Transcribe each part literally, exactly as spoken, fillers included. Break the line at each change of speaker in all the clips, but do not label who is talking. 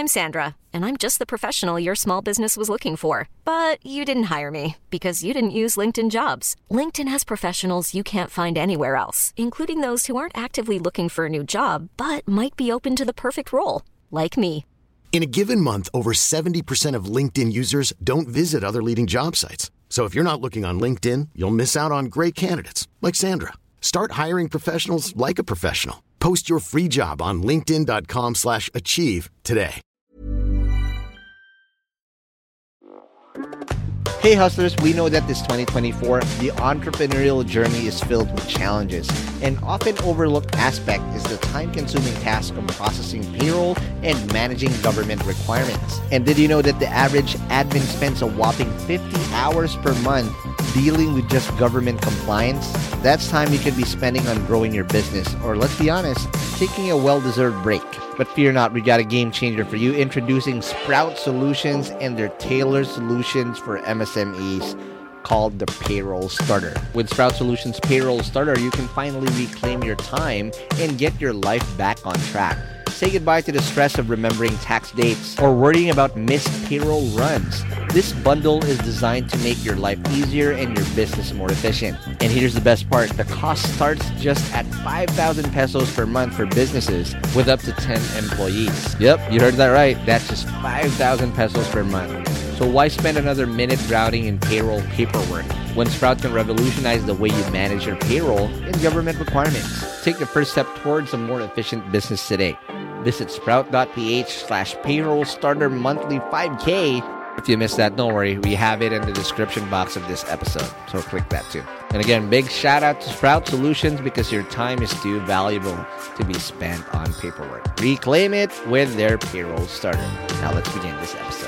I'm Sandra, and I'm just the professional your small business was looking for. But you didn't hire me because you didn't use LinkedIn Jobs. LinkedIn has professionals you can't find anywhere else, including those who aren't actively looking for a new job, but might be open to the perfect role, like me.
In a given month, over seventy percent of LinkedIn users don't visit other leading job sites. So if you're not looking on LinkedIn, you'll miss out on great candidates like Sandra. Start hiring professionals like a professional. Post your free job on linkedin.com slash achieve today.
Hey hustlers, we know that this twenty twenty-four, the entrepreneurial journey is filled with challenges. An often overlooked aspect is the time-consuming task of processing payroll and managing government requirements. And did you know that the average admin spends a whopping fifty hours per month dealing with just government compliance? That's time you could be spending on growing your business, or let's be honest, taking a well-deserved break. But fear not, we got a game changer for you, introducing Sprout Solutions and their tailored solutions for M S M Es called the Payroll Starter. With Sprout Solutions Payroll Starter, you can finally reclaim your time and get your life back on track. Say goodbye to the stress of remembering tax dates or worrying about missed payroll runs. This bundle is designed to make your life easier and your business more efficient. And here's the best part. The cost starts just at five thousand pesos per month for businesses with up to ten employees. Yep, you heard that right. That's just five thousand pesos per month. So why spend another minute drowning in payroll paperwork when Sprout can revolutionize the way you manage your payroll and government requirements? Take the first step towards a more efficient business today. Visit sprout.ph slash payroll starter monthly 5K. If you missed that, don't worry. We have it in the description box of this episode. So click that too. And again, big shout out to Sprout Solutions because your time is too valuable to be spent on paperwork. Reclaim it with their payroll starter. Now let's begin this episode.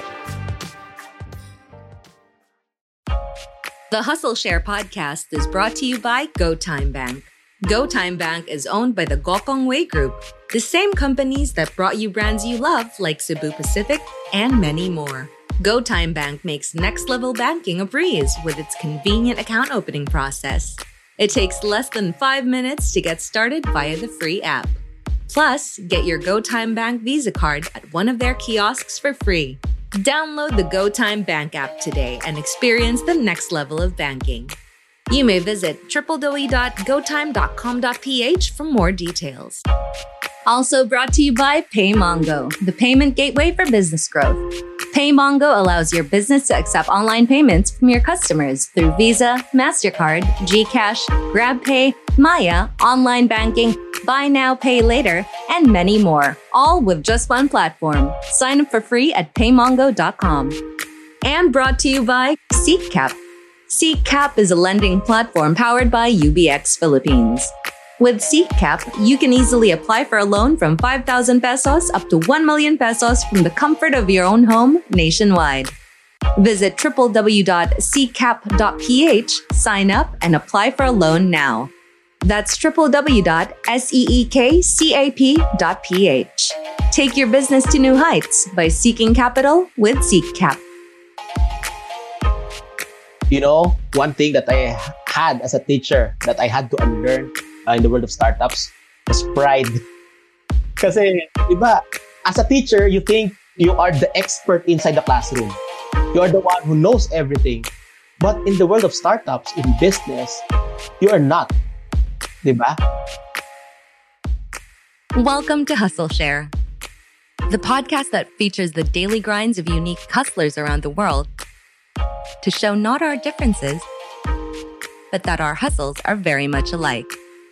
The Hustle Share podcast is brought to you by GoTime Bank. GoTime Bank is owned by the Gokong Wei Group, the same companies that brought you brands you love like Cebu Pacific and many more. GoTime Bank makes next-level banking a breeze with its convenient account opening process. It takes less than five minutes to get started via the free app. Plus, get your GoTime Bank Visa card at one of their kiosks for free. Download the GoTime Bank app today and experience the next level of banking. You may visit w w w dot go time dot com dot p h for more details. Also brought to you by PayMongo, the payment gateway for business growth. PayMongo allows your business to accept online payments from your customers through Visa, MasterCard, GCash, GrabPay, Maya, online banking, Buy Now, Pay Later, and many more, all with just one platform. Sign up for free at paymongo dot com. And brought to you by SeekCap. SeekCap is a lending platform powered by U B X Philippines. With SeekCap, you can easily apply for a loan from five thousand pesos up to one million pesos from the comfort of your own home nationwide. Visit w w w dot seekcap dot p h, sign up, and apply for a loan now. That's w w w dot seekcap dot p h. Take your business to new heights by seeking capital with SeekCap.
You know, one thing that I had as a teacher that I had to unlearn uh, in the world of startups was pride. Kasi, diba, as a teacher, you think you are the expert inside the classroom. You are the one who knows everything. But in the world of startups, in business, you are not. Diba?
Welcome to Hustle Share, the podcast that features the daily grinds of unique hustlers around the world to show not our differences, but that our hustles are very much alike.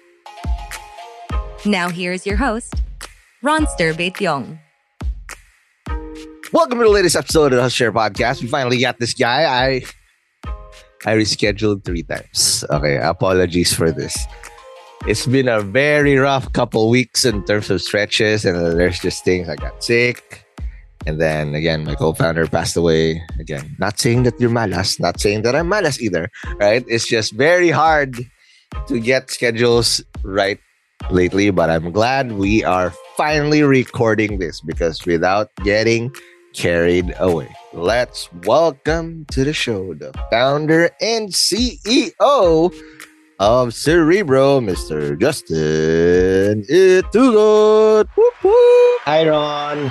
Now here's your host, Ronster Baetiong.
Welcome to the latest episode of the Hustle Share podcast. We finally got this guy. I I rescheduled three times. Okay, apologies for this. It's been a very rough couple weeks in terms of stretches, and there's just things. I got sick. And then again, my co-founder passed away. Again, not saying that you're malas, not saying that I'm malas either, right? It's just very hard to get schedules right lately, but I'm glad we are finally recording this because without getting carried away, let's welcome to the show the founder and C E O of Cerebro, Mister Justin Itugot. Whoop, whoop.
Hi, Ron.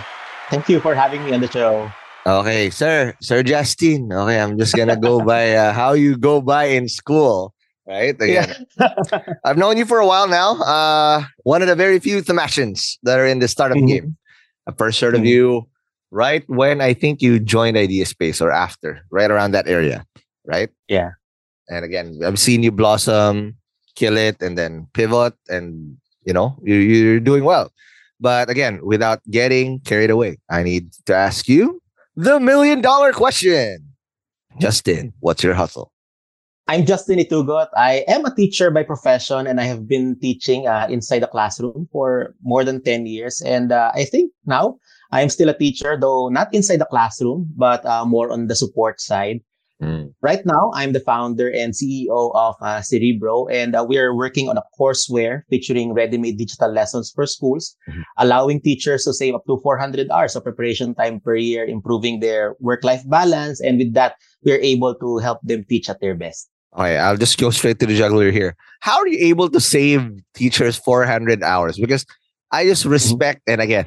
Thank you for having me on the show.
Okay, sir, Sir Justin. Okay, I'm just gonna go by uh, how you go by in school, right? Again,
Yeah.
I've known you for a while now. Uh, one of the very few Thematians that are in the startup game.
Mhm.
I first heard of
Mhm.
you right when I think you joined Idea Space or after, right around that area, right?
Yeah.
And again, I've seen you blossom, kill it, and then pivot, and you know you, you're doing well. But again, without getting carried away, I need to ask you the million dollar question. Justin, what's your hustle?
I'm Justin Itugot. I am a teacher by profession, and I have been teaching uh, inside the classroom for more than ten years. And uh, I think now I'm still a teacher, though not inside the classroom, but uh, more on the support side.
Mm.
Right now, I'm the founder and C E O of uh, Cerebro, and uh, we are working on a courseware featuring ready-made digital lessons for schools,
Mhm.
allowing teachers to save up to four hundred hours of preparation time per year, improving their work-life balance. And with that, we're able to help them teach at their best.
Okay, I'll just go straight to the juggler here. How are you able to save teachers four hundred hours? Because I just respect, and again,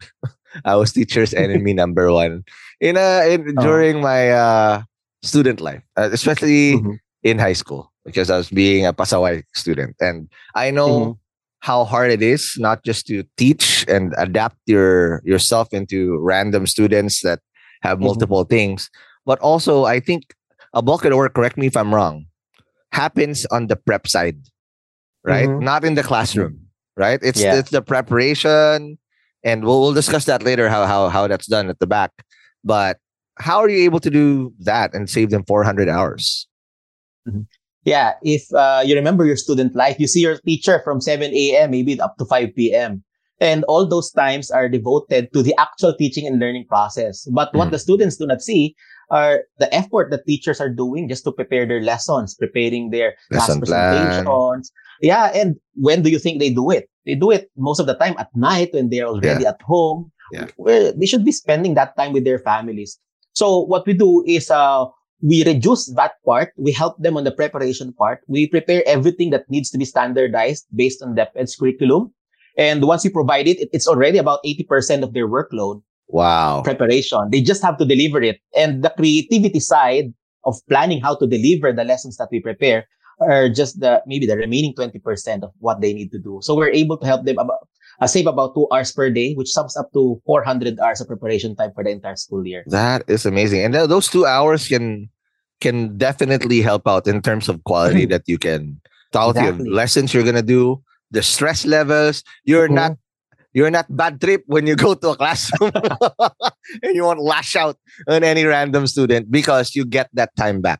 I was teacher's enemy number one in a in,
Oh.
during my uh, student life, uh, especially
Mhm.
in high school, because I was being a pasaway student, and I know
Mhm.
how hard it is not just to teach and adapt your yourself into random students that have
Mhm.
multiple things, but also I think a bulk of the work. Correct me if I'm wrong. Happens on the prep side, right?
Mhm.
Not in the classroom, right? It's
Yeah.
it's the preparation, and we'll we'll discuss that later how how how that's done at the back. But how are you able to do that and save them four hundred hours?
Mhm. Yeah, if uh, you remember your student life, you see your teacher from seven a.m., maybe up to five p.m. And all those times are devoted to the actual teaching and learning process. But what
Mhm.
the students do not see are the effort that teachers are doing just to prepare their lessons, preparing their class
Lesson plan.
presentations. Yeah, and when do you think they do it? They do it most of the time at night when they're already
Yeah.
at home.
Yeah.
Where they should be spending that time with their families. So what we do is uh, we reduce that part. We help them on the preparation part. We prepare everything that needs to be standardized based on DepEd's curriculum. And once we provide it, it- it's already about eighty percent of their workload
Wow.
preparation. They just have to deliver it. And the creativity side of planning how to deliver the lessons that we prepare are just the maybe the remaining twenty percent of what they need to do. So we're able to help them about uh, save about two hours per day, which sums up to four hundred hours of preparation time for the entire school year.
That is amazing. And th- those two hours can can definitely help out in terms of quality that you can quality of
Exactly.
lessons you're gonna do, the stress levels. You're not
Mhm.
you're not bad trip when you go to a classroom and you won't lash out on any random student because you get that time back.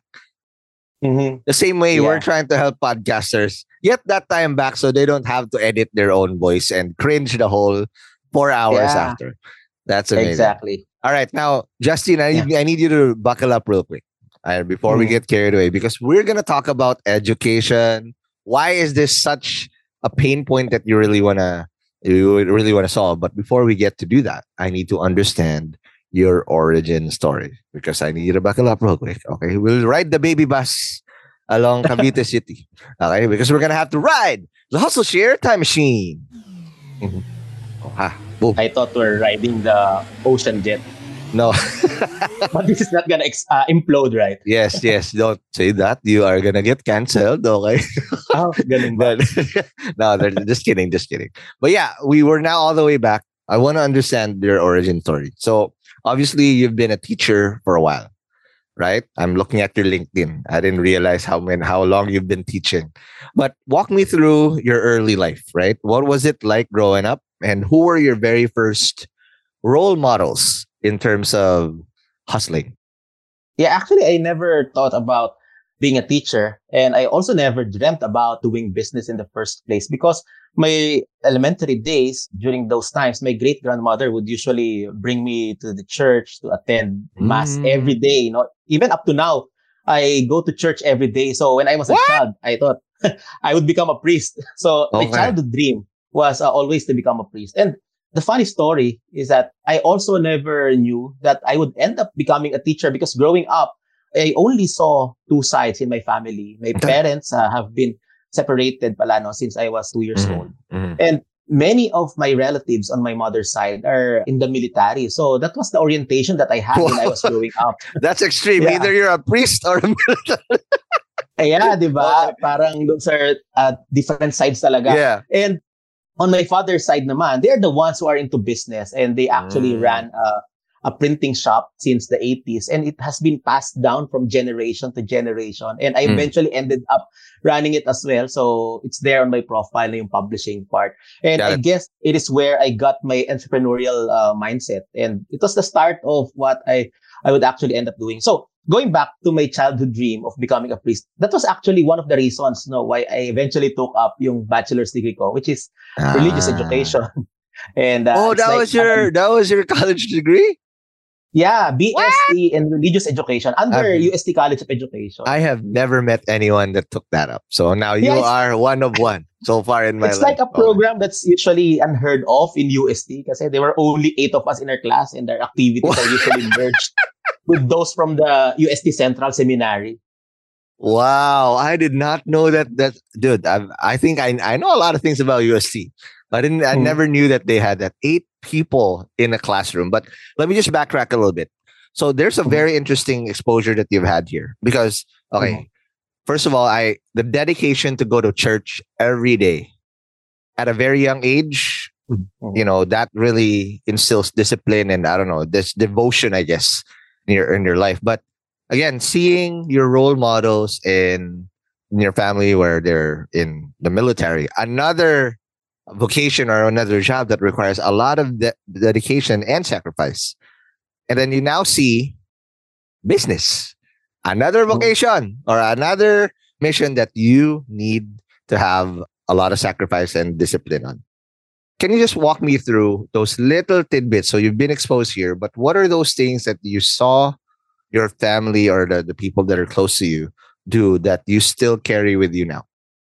Mhm.
The same way we're
Yeah.
trying to help podcasters get that time back so they don't have to edit their own voice and cringe the whole four hours
Yeah.
after. That's amazing.
Exactly.
All right, now Justin, I need, I need you to buckle up real quick uh, before we
Mhm.
get carried away because we're gonna talk about education. Why is this such a pain point that you really wanna you really wanna solve? But before we get to do that, I need to understand your origin story because I need you to buckle up real quick. Okay, we'll ride the baby bus along Cavite City. Okay, because we're gonna have to ride the Hustle Share Time Machine. Mhm. Oh, ha, boom.
I thought we're riding the ocean jet,
No.
but this is not gonna ex- uh, implode, right?
Yes, yes. Don't say that. You are gonna get canceled. Okay.
Oh, ganun ba?
But no, they're just kidding, just kidding. But yeah, we were now all the way back. I want to understand your origin story. So obviously, you've been a teacher for a while, right? I'm looking at your LinkedIn. I didn't realize how many, how long you've been teaching. But walk me through your early life, right? What was it like growing up, and who were your very first role models in terms of hustling?
Yeah, actually, I never thought about being a teacher. And I also never dreamt about doing business in the first place because my elementary days, during those times, my great grandmother would usually bring me to the church to attend mass
Mm.
every day. You know, even up to now, I go to church every day. So when I was
What?
a child, I thought I would become a priest. So my
Okay.
childhood dream was uh, always to become a priest. And the funny story is that I also never knew that I would end up becoming a teacher because growing up, I only saw two sides in my family. My
Okay.
parents uh, have been separated pala no, since I was two years
Mhm,
old.
mhm.
And many of my relatives on my mother's side are in the military. So that was the orientation that I had when I was growing up.
That's extreme.
Yeah.
Either you're a priest or a military.
Yeah, di ba? Parang those are uh, different sides talaga.
Yeah.
And on my father's side naman, they're the ones who are into business, and they actually
Mm.
ran a, a printing shop since the eighties, and it has been passed down from generation to generation. And I
Mm.
eventually ended up running it as well. So it's there on my profile, yung publishing part. And
Got
I
it.
guess it is where I got my entrepreneurial uh, mindset. And it was the start of what I, I would actually end up doing. So going back to my childhood dream of becoming a priest, that was actually one of the reasons no, why I eventually took up yung bachelor's degree ko, which is religious
Ah.
education. And uh,
Oh,
it's
that
like,
was your
um,
that was your college degree?
yeah, B S C in religious education under
I've-
U S T College of Education.
I have never met anyone that took that up. So now you
Yeah, it's-
are one of one so far in my
It's
life.
like a program that's usually unheard of in U S T kasi there were only eight of us in our class and our activities are usually merged with those from the U S T Central Seminary.
Wow, I did not know that. That dude, I I think I I know a lot of things about U S T. I didn't. I
Hmm.
never knew that they had that eight people in a classroom. But let me just backtrack a little bit. So there's a
Mhm.
very interesting exposure that you've had here because okay,
Mhm.
first of all, I the dedication to go to church every day at a very young age.
Mhm.
You know that really instills discipline and I don't know this devotion, I guess, in your in your life. But again, seeing your role models in, in your family where they're in the military, another vocation or another job that requires a lot of de- dedication and sacrifice. And then you now see business, another vocation or another mission that you need to have a lot of sacrifice and discipline on. Can you just walk me through those little tidbits? So you've been exposed here, but what are those things that you saw your family or the, the people that are close to you do that you still carry with you now?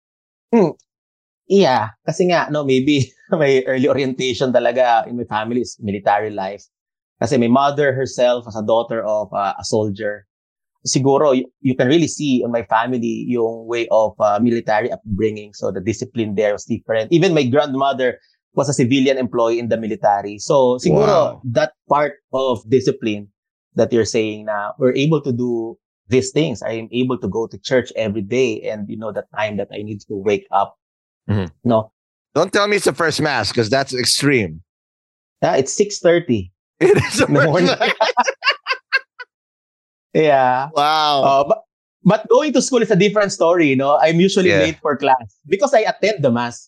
Yeah, kasi nga, no, maybe my early orientation talaga in my family is military life. Kasi my mother herself was a daughter of uh, a soldier. Siguro, you, you can really see in my family yung way of uh, military upbringing. So the discipline there was different. Even my grandmother was a civilian employee in the military. So siguro,
Wow.
that part of discipline that you're saying na we're able to do these things. I am able to go to church every day and you know the time that I need to wake up.
Mhm.
No,
Don't tell me it's the first mass because that's extreme.
yeah, it's six thirty.
It is the
In the
first
morning.
mass.
Yeah.
Wow.
Uh, but, but going to school is a different story, you know. I'm usually
Yeah.
late for class because I attend the mass.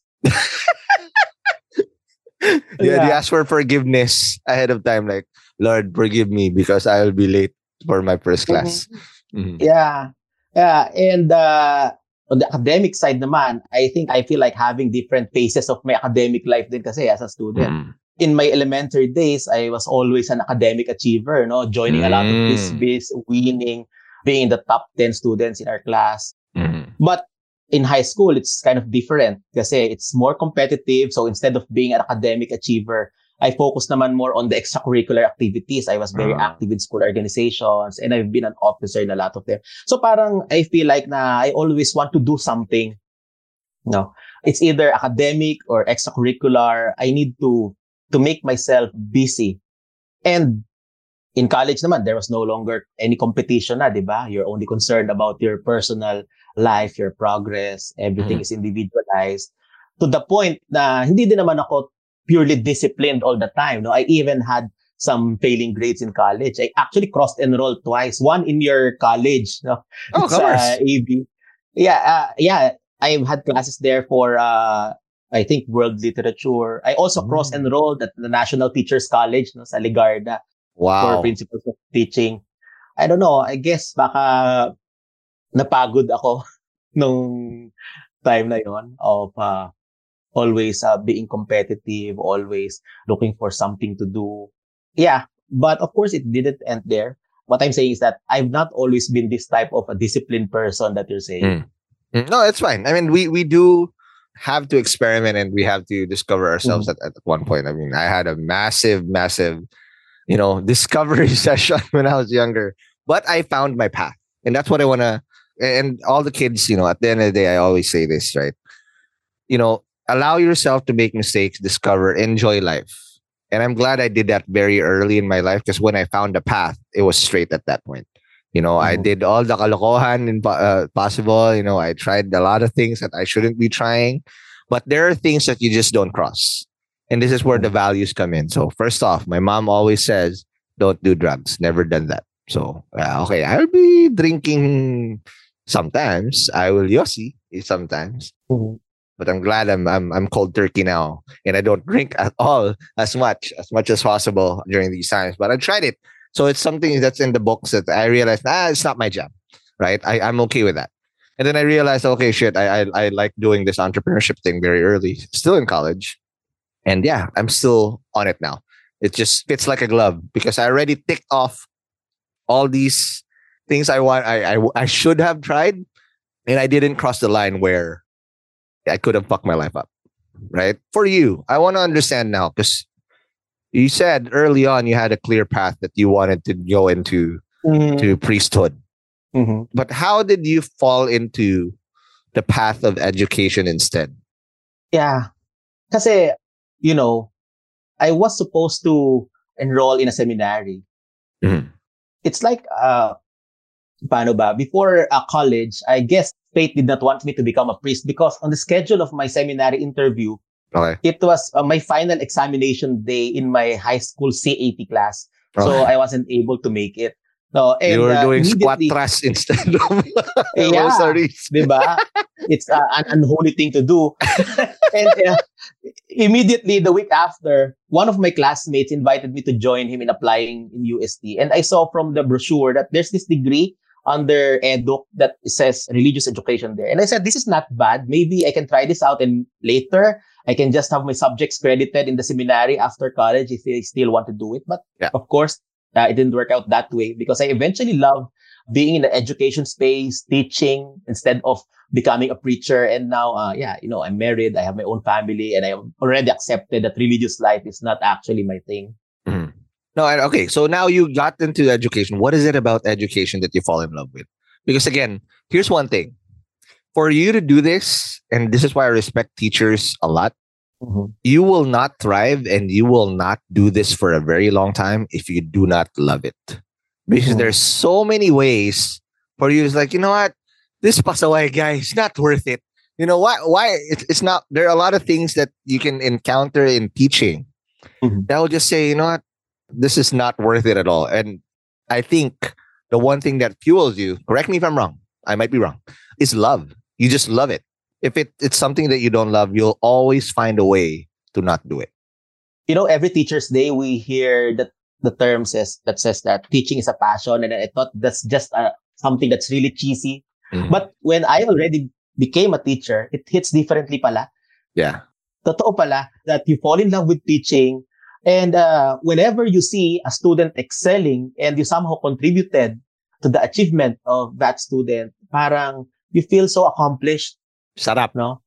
yeah, you
yeah.
ask for forgiveness ahead of time, like, Lord, forgive me because I will be late for my first class. Mhm.
Yeah. Yeah. And uh, on the academic side naman, I think I feel like having different phases of my academic life din kasi as a student.
Mhm.
In my elementary days, I was always an academic achiever, no? Joining a lot of
Mm.
quiz, winning, being in the top ten students in our class.
Mhm.
But in high school, it's kind of different kasi it's more competitive. So instead of being an academic achiever, I focus naman more on the extracurricular activities. I was very
Ah.
active in school organizations and I've been an officer in a lot of them. So parang I feel like na I always want to do something. No, it's either academic or extracurricular. I need to to make myself busy. And in college naman, there was no longer any competition na, di ba? You're only concerned about your personal life, your progress. Everything
Mhm.
is individualized. To the point na hindi din naman ako purely disciplined all the time. No, I even had some failing grades in college. I actually cross-enrolled twice. One in your college. No?
Oh,
It's,
commerce.
uh, A B. Yeah, uh, yeah. I've had classes there for, uh, I think, world literature. I also
Mm.
cross-enrolled at the National Teachers College no, sa Ligarda for
Wow.
principles of teaching. I don't know. I guess baka napagod ako nung time na yon of uh, always uh, being competitive, always looking for something to do. Yeah, but of course it didn't end there. What I'm saying is that I've not always been this type of a disciplined person that you're saying.
Mm. Mm, No, it's fine. I mean, we we do have to experiment and we have to discover ourselves at, at one point. I mean, I had a massive, massive, you know, discovery session when I was younger, but I found my path. And that's what I want to, and all the kids, you know, at the end of the day, I always say this, right? You know, allow yourself to make mistakes, discover, enjoy life. And I'm glad I did that very early in my life because when I found a path, it was straight at that point. You know, mm-hmm. I did all the kalokohan in, uh, possible. You know, I tried a lot of things that I shouldn't be trying. But there are things that you just don't cross. And this is where the values come in. So first off, my mom always says, don't do drugs. Never done that. So, uh, okay, I'll be drinking sometimes. I will yossi sometimes. Mm-hmm. But I'm glad I'm, I'm I'm cold turkey now. And I don't drink at all as much, as much as possible during these times. But I tried it. So it's something that's in the books that I realized, ah, it's not my job, right? I, I'm okay with that. And then I realized, okay, shit, I, I I like doing this entrepreneurship thing very early, still in college. And yeah, I'm still on it now. It just fits like a glove because I already ticked off all these things I want, I, I, I should have tried. And I didn't cross the line where I could have fucked my life up, right? For you, I want to understand now because you said early on you had a clear path that you wanted to go into mm-hmm. to priesthood. Mm-hmm. But how did you fall into the path of education instead?
Yeah. Kasi, you know, I was supposed to enroll in a seminary. Mm-hmm. It's like, uh, paano ba? Before uh, college, I guess fate did not want me to become a priest because on the schedule of my seminary interview, okay. it was uh, my final examination day in my high school C A T class. Okay. So I wasn't able to make it. No, and,
you were
uh,
doing squat thrust instead of
yeah, rosaries. Diba? It's uh, an unholy thing to do. and uh, immediately the week after, one of my classmates invited me to join him in applying in U S T. And I saw from the brochure that there's this degree under Edu that says religious education there. And I said, this is not bad. Maybe I can try this out and later I can just have my subjects credited in the seminary after college if I still want to do it. But yeah. of course, Uh, it didn't work out that way because I eventually loved being in the education space, teaching instead of becoming a preacher. And now, uh, yeah, you know, I'm married, I have my own family, and I already accepted that religious life is not actually my thing.
Mm-hmm. No, okay. So now you got into education. What is it about education that you fall in love with? Because again, here's one thing. For you to do this, and this is why I respect teachers a lot, mm-hmm. you will not thrive and you will not do this for a very long time if you do not love it. Because mm-hmm. there's so many ways for you. It's like, you know what? This pasaway guy is not worth it. You know why? Why? It's, it's not. There are a lot of things that you can encounter in teaching mm-hmm. that will just say, you know what? This is not worth it at all. And I think the one thing that fuels you, correct me if I'm wrong, I might be wrong, is love. You just love it. If it, it's something that you don't love, you'll always find a way to not do it.
You know, every Teacher's Day, we hear that the term says that says that teaching is a passion. And I thought that's just uh, something that's really cheesy. Mm-hmm. But when I already became a teacher, it hits differently pala.
Yeah.
Totoo pala that you fall in love with teaching. And uh, whenever you see a student excelling and you somehow contributed to the achievement of that student, parang you feel so accomplished.
Sarap,
no?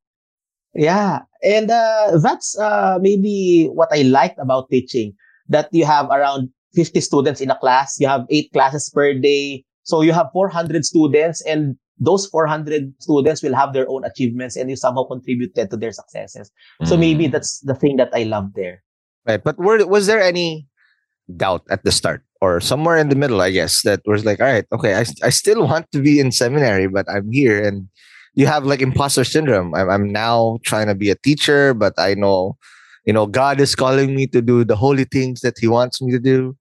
Yeah. And uh, that's uh, maybe what I liked about teaching, that you have around fifty students in a class. You have eight classes per day. So you have four hundred students and those four hundred students will have their own achievements and you somehow contributed to their successes. Mm. So maybe that's the thing that I love there.
Right. But were, was there any doubt at the start or somewhere in the middle, I guess, that was like, all right, okay, I, I still want to be in seminary, but I'm here and you have like imposter syndrome. I'm, I'm now trying to be a teacher, but I know, you know, God is calling me to do the holy things that he wants me to do.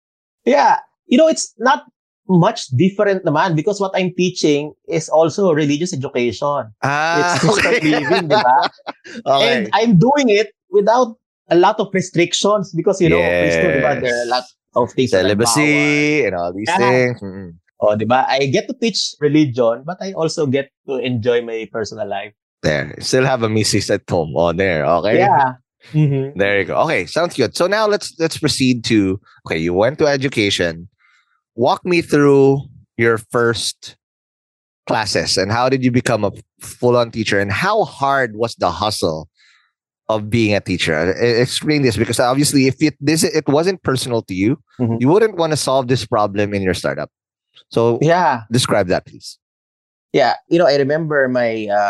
Yeah. You know, it's not much different naman because what I'm teaching is also religious education.
Ah,
it's Christian
okay.
living, diba? Okay. And I'm doing it without a lot of restrictions because, you know,
yes.
priesthood, diba? There are a lot of things.
Celibacy and all these yeah. things. Mm-hmm.
Oh, diba? I get to teach religion, but I also get to enjoy my personal life.
There. Still have a missus at home. Oh, there. Okay.
Yeah. Mm-hmm.
There you go. Okay. Sounds good. So now let's let's proceed to, okay, you went to education. Walk me through your first classes and how did you become a full-on teacher and how hard was the hustle of being a teacher? Explain this because obviously if it this it wasn't personal to you, mm-hmm. you wouldn't want to solve this problem in your startup. So
yeah,
describe that, please.
Yeah, you know, I remember my uh,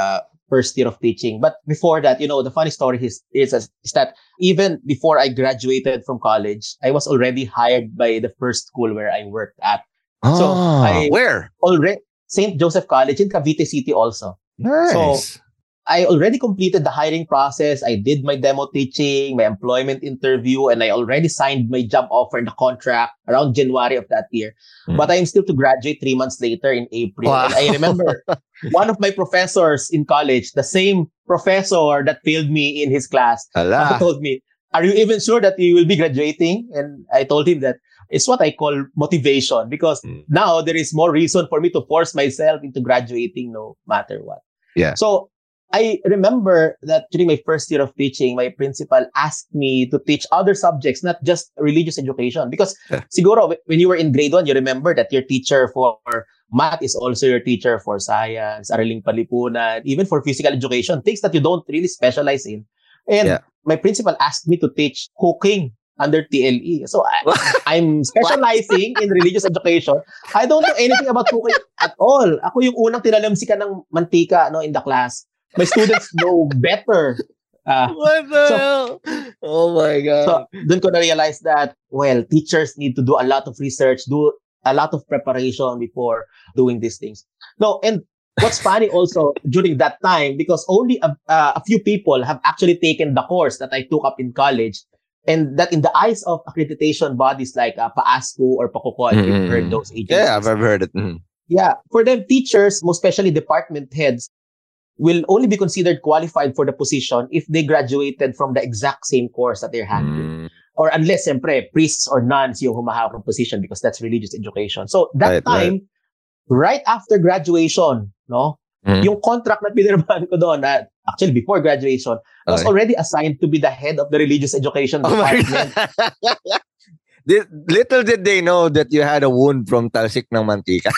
first year of teaching. But before that, you know, the funny story is, is, is that even before I graduated from college, I was already hired by the first school where I worked at.
Oh,
So I
where?
already Saint Joseph College in Cavite City also.
Nice.
So I already completed the hiring process. I did my demo teaching, my employment interview, and I already signed my job offer and the contract around January of that year.
Mm.
But I'm still to graduate three months later in April.
Wow.
And I remember one of my professors in college, the same professor that failed me in his class,
Ala.
uh, told me, "Are you even sure that you will be graduating?" And I told him that it's what I call motivation, because
Mm.
now there is more reason for me to force myself into graduating no matter what.
Yeah.
So I remember that during my first year of teaching, my principal asked me to teach other subjects, not just religious education. Because
Yeah.
siguro, when you were in grade one, you remember that your teacher for math is also your teacher for science, araling palipunan, even for physical education, things that you don't really specialize in. And
Yeah.
my principal asked me to teach cooking under T L E. So I, I'm specializing in religious education. I don't know anything about cooking at all. Ako yung unang tinalamsikan ng mantika, no, in the class. My students know better. Uh,
What the
So-
hell? Oh my God.
so, dun ko na-realize that, well, teachers need to do a lot of research, do a lot of preparation before doing these things. No, and what's funny also during that time, because only a, uh, a few people have actually taken the course that I took up in college, and that in the eyes of accreditation bodies like uh, PAASCO or PACOCO, if you've heard those agencies.
Yeah, I've, I've heard it. Mhm.
Yeah, for them, teachers, most especially department heads, will only be considered qualified for the position if they graduated from the exact same course that they're handling.
Mm.
Or unless, siyempre, priests or nuns yung humahawak ng position, because that's religious education. So that
Right,
time, right. after graduation, no,
Mhm.
yung contract na pinirmahan ko doon, uh, actually before graduation, was
Okay.
already assigned to be the head of the religious education
Oh my
department.
God. Did, little did they know that you had a wound from talsik ng mantika.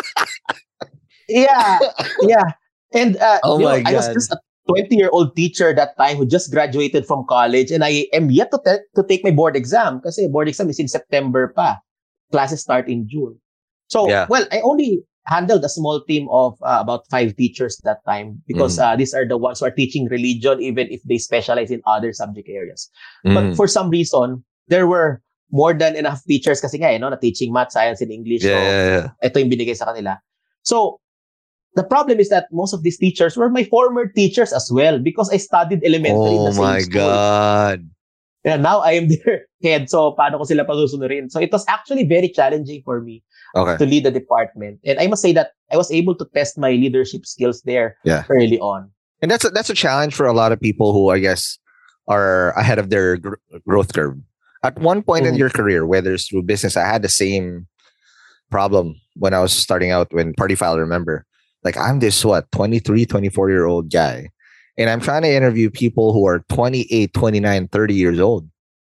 Yeah, yeah. And uh,
Oh
you know,
my
I was
God.
just a twenty-year-old teacher that time who just graduated from college, and I am yet to, te- to take my board exam kasi board exam is in September pa. Classes start in June. So,
Yeah.
well, I only handled a small team of uh, about five teachers that time, because
Mhm.
uh, these are the ones who are teaching religion, even if they specialize in other subject areas. But
Mhm.
for some reason, there were more than enough teachers kasi nga, eh, no, na teaching math, science, and English.
Yeah,
So,
yeah, yeah.
ito yung binigay sa kanila. So, the problem is that most of these teachers were my former teachers as well, because I studied elementary in
Oh
the same
my
school.
God.
And now I am their head. So, paano ko sila pasusunurin? So, it was actually very challenging for me
Okay.
to lead the department. And I must say that I was able to test my leadership skills there
Yeah.
early on.
And that's a, that's a challenge for a lot of people who, I guess, are ahead of their gr- growth curve. At one point in
Mhm.
your career, whether it's through business, I had the same problem when I was starting out when Party File, remember. Like, I'm this, what, twenty-three, twenty-four year old guy. And I'm trying to interview people who are twenty-eight, twenty-nine, thirty years old.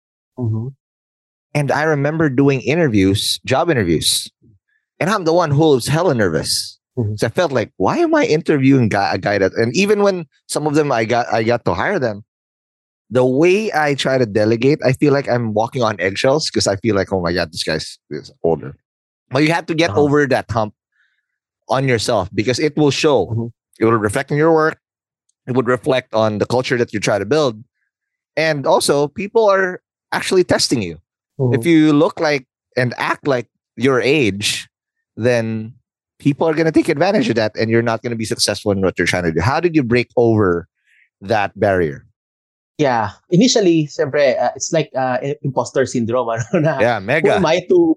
Mhm.
And I remember doing interviews, job interviews. And I'm the one who was hella nervous.
Mhm.
So I felt like, why am I interviewing guy, a guy that, and even when some of them I got, I got to hire them, the way I try to delegate, I feel like I'm walking on eggshells because I feel like, oh my God, this guy's is older. But you have to get
Uh-huh.
over that hump on yourself, because it will show.
Mhm.
It will reflect on your work. It would reflect on the culture that you try to build. And also, people are actually testing you.
Mhm.
If you look like and act like your age, then people are going to take advantage of that, and you're not going to be successful in what you're trying to do. How did you break over that barrier?
Yeah. Initially, siyempre, uh, it's like uh, imposter syndrome. Ano, na,
Yeah,
who
mega.
am I to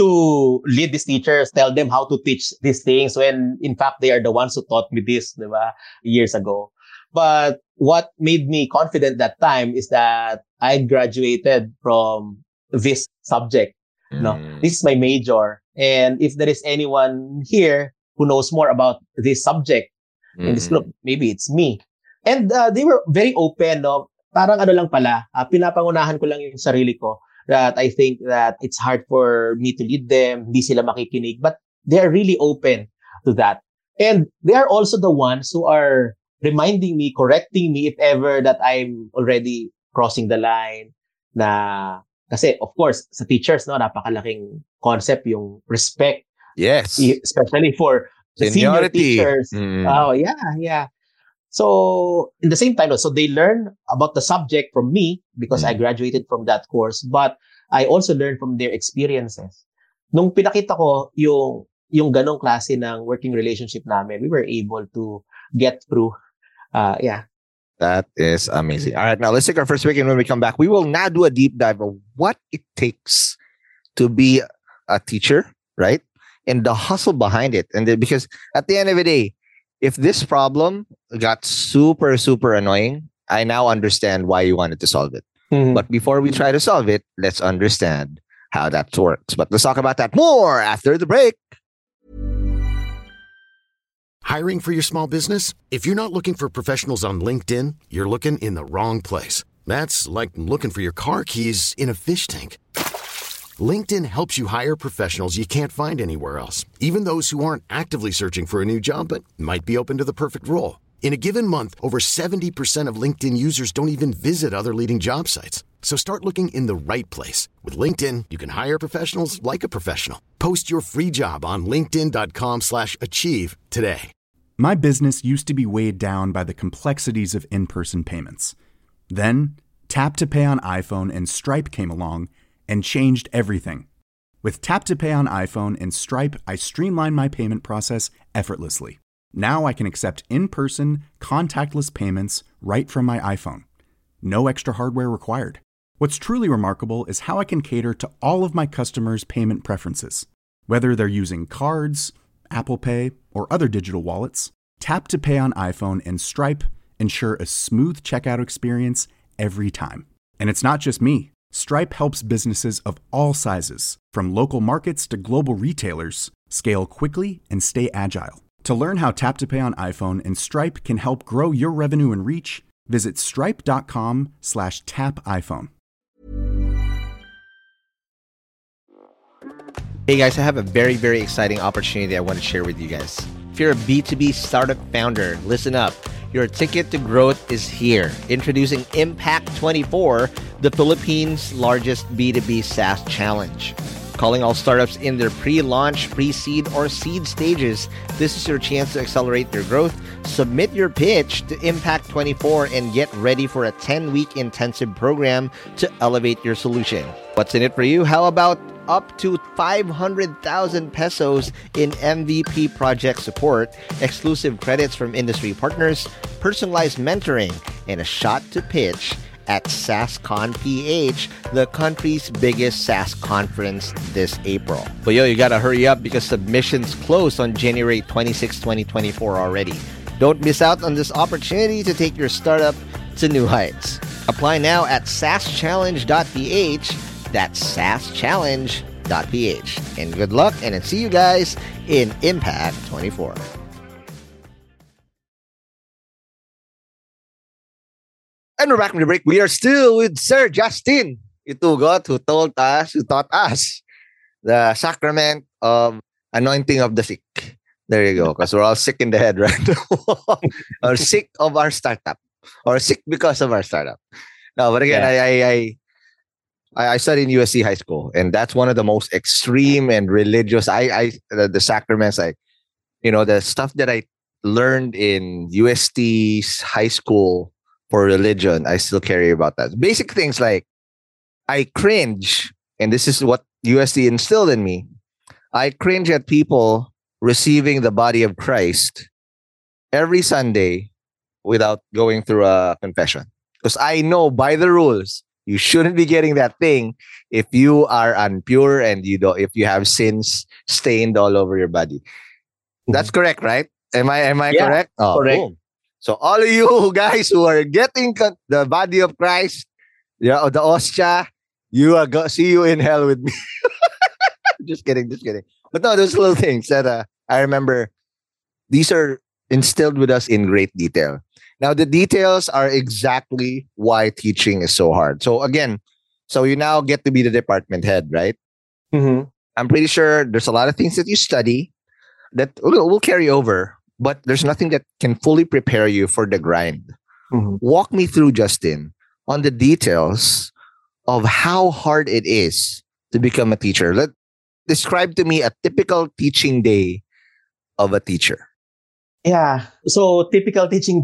to lead these teachers, tell them how to teach these things, when in fact they are the ones who taught me this, di ba, years ago. But what made me confident that time is that I graduated from this subject. No,
Mm.
this is my major. And if there is anyone here who knows more about this subject in this
Mm.
group, maybe it's me. And uh, they were very open, no? Parang ano lang pala, uh, pinapangunahan ko lang yung sarili ko, that I think that it's hard for me to lead them, hindi sila makikinig, but they are really open to that. And they are also the ones who are reminding me, correcting me if ever that I'm already crossing the line. Na kasi of course sa teachers, no, napakalaking concept yung respect,
Yes.
especially for the senior
Seniority.
teachers.
Mm.
Oh yeah, yeah. So in the same time, so they learn about the subject from me because mm. I graduated from that course, but I also learned from their experiences. Nung pinakita ko yung yung ganong klase ng working relationship namin, we were able to get through. Uh, yeah.
That is amazing. All right, now let's take our first break, and when we come back, we will now do a deep dive of what it takes to be a teacher, right? And the hustle behind it. And then, because at the end of the day, if this problem got super, super annoying, I now understand why you wanted to solve it. Mm-hmm. But before we try to solve it, let's understand how that works. But let's talk about that more after the break.
Hiring for your small business? If you're not looking for professionals on LinkedIn, you're looking in the wrong place. That's like looking for your car keys in a fish tank. LinkedIn helps you hire professionals you can't find anywhere else, even those who aren't actively searching for a new job but might be open to the perfect role. In a given month, over seventy percent of LinkedIn users don't even visit other leading job sites. So start looking in the right place. With LinkedIn, you can hire professionals like a professional. Post your free job on linkedin.com slash achieve today.
My business used to be weighed down by the complexities of in-person payments. Then, Tap to Pay on iPhone and Stripe came along and changed everything. With Tap to Pay on iPhone and Stripe, I streamlined my payment process effortlessly. Now I can accept in-person, contactless payments right from my iPhone. No extra hardware required. What's truly remarkable is how I can cater to all of my customers' payment preferences. Whether they're using cards, Apple Pay, or other digital wallets, Tap to Pay on iPhone and Stripe ensure a smooth checkout experience every time. And it's not just me. Stripe helps businesses of all sizes, from local markets to global retailers, scale quickly and stay agile. To learn how Tap to Pay on iPhone and Stripe can help grow your revenue and reach, visit stripe.com slash tap iPhone.
Hey guys, I have a very, very exciting opportunity I want to share with you guys. If you're a B two B startup founder, listen up. Your ticket to growth is here. Introducing Impact twenty-four, the Philippines' largest B two B SaaS challenge. Calling all startups in their pre-launch, pre-seed, or seed stages, this is your chance to accelerate your growth. Submit your pitch to Impact twenty-four and get ready for a ten-week intensive program to elevate your solution. What's in it for you? How about up to five hundred thousand pesos in M V P project support, exclusive credits from industry partners, personalized mentoring, and a shot to pitch at SaaSCon P H, the country's biggest SaaS conference this April. But yo, you gotta hurry up because submissions close on January twenty-sixth, twenty twenty-four already. Don't miss out on this opportunity to take your startup to new heights. Apply now at saas challenge dot p h. That's saas challenge dot p h. And good luck, and I'll see you guys in Impact twenty-four.
And we're back from the break. We are still with Sir Justin Itugot, who told us, who taught us the sacrament of anointing of the sick. There you go, because we're all sick in the head, right? Or sick of our startup, or sick because of our startup. No, but again, yeah. I, I, I, I studied in U S C high school, and that's one of the most extreme and religious. I, I, the, the sacraments, like, you know, the stuff that I learned in U S T's high school for religion, I still carry about that. Basic things like I cringe, and this is what U S T instilled in me. I cringe at people receiving the body of Christ every Sunday without going through a confession. Because I know by the rules, you shouldn't be getting that thing if you are impure and you don't, if you have sins stained all over your body. That's correct, right? Am I am I
yeah,
correct?
Oh, correct. Boom.
So all of you guys who are getting con- the body of Christ, yeah, the ostia, you are go- see you in hell with me. Just kidding, just kidding. But no, those little things that uh, I remember. These are instilled with us in great detail. Now, the details are exactly why teaching is so hard. So again, so you now get to be the department head, right?
Mm-hmm.
I'm pretty sure there's a lot of things that you study that will, will carry over, but there's nothing that can fully prepare you for the grind. Mm-hmm. Walk me through, Justin, on the details of how hard it is to become a teacher. Let describe to me a typical teaching day of a teacher.
Yeah. So typical teaching day,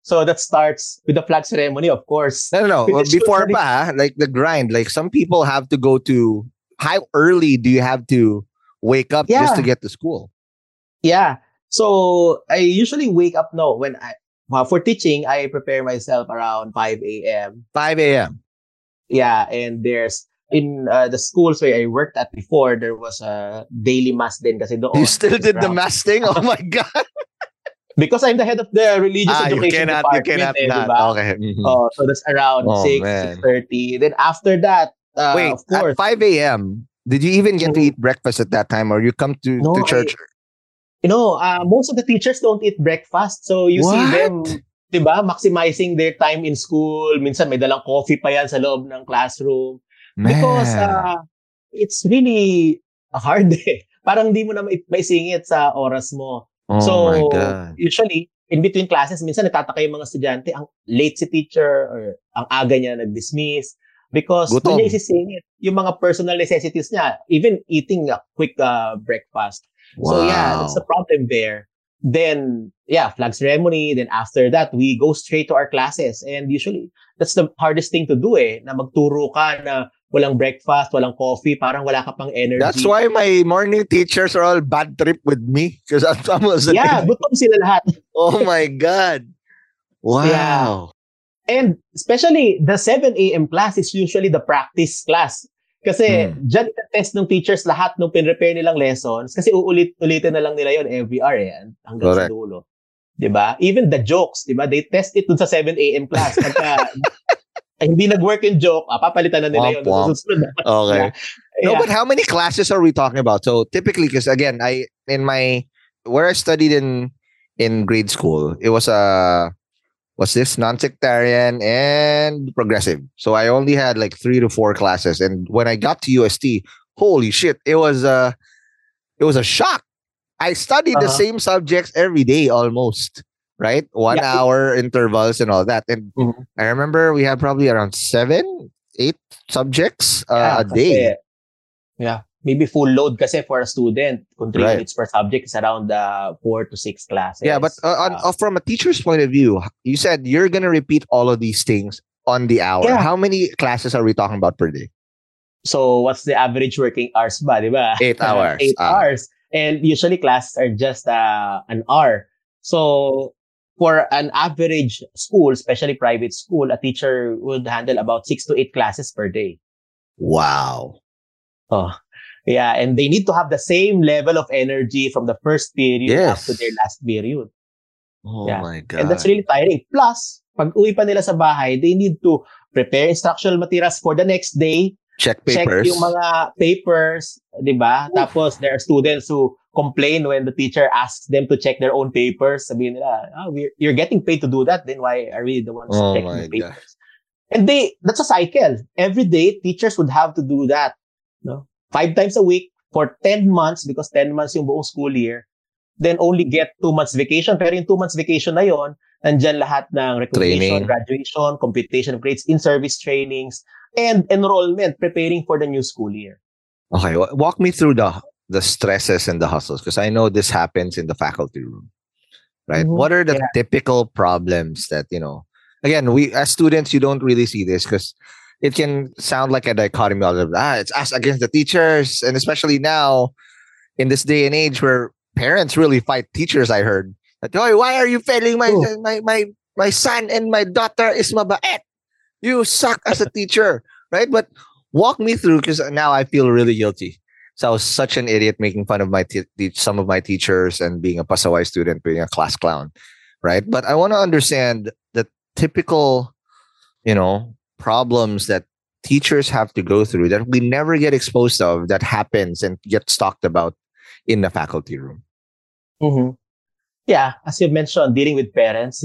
So that starts with the flag ceremony, of course.
No, no, no.
With the
Before
children-
pa, ha, like the grind. Like some people have to go to. How early do you have to wake up just
Yeah.
to get to school?
Yeah. So I usually wake up no when I well, for teaching I prepare myself around five a.m.
five a.m.
Yeah, and there's in uh, the schools where I worked at before there was a daily mass din kasi doon.
You still did the
around-
mass thing? Oh my God.
because I'm the head of the religious
ah, you
education
cannot, you
department.
cannot
eh,
not.
diba?
Okay. Mhm.
Oh, so that's around
Oh,
six,
man.
six thirty. Then after that, uh,
Wait,
of course,
at five a.m., did you even get to
Mhm.
eat breakfast at that time or you come to,
No,
to church?
you know, uh, most of the teachers don't eat breakfast. So you see
What?
them, di ba, maximizing their time in school. Minsan may dalang coffee pa yan sa loob ng classroom. Because
Man.
uh, it's really hard eh. Parang di mo na mai- maisingit sa oras mo.
oh
so,
my God.
usually, in between classes, minsan nagtataka yung mga estudyante, ang late si teacher or ang aga niya nag-dismiss. Because
Gutom.
doon niya isisingit yung mga personal necessities niya. Even eating a quick uh, breakfast. So yeah, that's the problem there. Then, yeah, flag ceremony. Then after that, we go straight to our classes. And usually, that's the hardest thing to do eh. Na magturo ka na walang breakfast, walang coffee, parang wala ka pang energy.
That's why my morning teachers are all bad trip with me. Because I'm almost
Yeah, gutom sila lahat.
Oh my God. Wow.
And especially, the seven a.m. class is usually the practice class. Kasi
Hmm.
dyan test ng teachers lahat nung pin-repair nilang lessons. Kasi uulit-ulitin na lang nila yon every hour eh. Hanggang
Correct.
sa dulo. Diba? Even the jokes, diba? They test it dun sa seven a.m. class. Pagka ay, hindi nag-work yung joke, ah, papalitan na nila yun.
Womp womp.
Susunod na.
Okay.
Yeah.
No, but how many classes are we talking about? So typically, because again, I in my where I studied in in grade school, it was a was this non-sectarian and progressive. So I only had like three to four classes, and when I got to U S T, holy shit, it was a it was a shock. I studied the
Uh-huh.
same subjects every day almost, right? One
Yeah.
hour intervals and all that. And
Mhm.
I remember we had probably around seven, eight subjects uh,
Yeah,
a day.
kasi- yeah. Maybe full load kasi for a student. Kung three
Right.
minutes per subject is around uh, four to six classes.
Yeah, but uh, on,
Uh,
uh, from a teacher's point of view, you said you're going to repeat all of these things on the hour.
Yeah.
How many classes are we talking about per day?
So, what's the average working hours ba, di ba?
Eight hours.
Eight
Ah.
hours. And usually classes are just uh, an hour. So, for an average school, especially private school, a teacher would handle about six to eight classes per day.
Wow.
Oh, yeah. And they need to have the same level of energy from the first period up
Yes.
to their last period.
Oh
Yeah.
my God.
And that's really tiring. Plus, pag uwi pa nila sa bahay, they need to prepare instructional materials for the next day.
check
Check
papers.
yung mga papers, di ba? Tapos, there are students who complain when the teacher asks them to check their own papers. Sabihin nila, oh, we're, you're getting paid to do that, then why are we the ones
Oh
checking
my
the papers? And they, that's a cycle. Every day, teachers would have to do that. No? Five times a week for ten months, because ten months yung buong school year. Then only get two months vacation. Pero yung two months vacation na yon, nandyan lahat ng recognition,
Training.
graduation, computation of grades, in-service trainings, and enrollment, preparing for the new school year.
Okay, wa- walk me through the the stresses and the hustles because I know this happens in the faculty room, right?
Mhm.
What are the
Yeah.
typical problems that you know? Again, we as students, you don't really see this because it can sound like a dichotomy of ah, it's us against the teachers, and especially now in this day and age where parents really fight teachers. I heard that, "Oy, why are you failing my
Oh.
my my my son and my daughter is mabait? You suck as a teacher," right? But walk me through because now I feel really guilty. So I was such an idiot making fun of my te- te- some of my teachers and being a pasaway student, being a class clown, right? But I want to understand the typical, you know, problems that teachers have to go through that we never get exposed of that happens and gets talked about in the faculty room.
Mm-hmm. Yeah, as you mentioned, dealing with parents.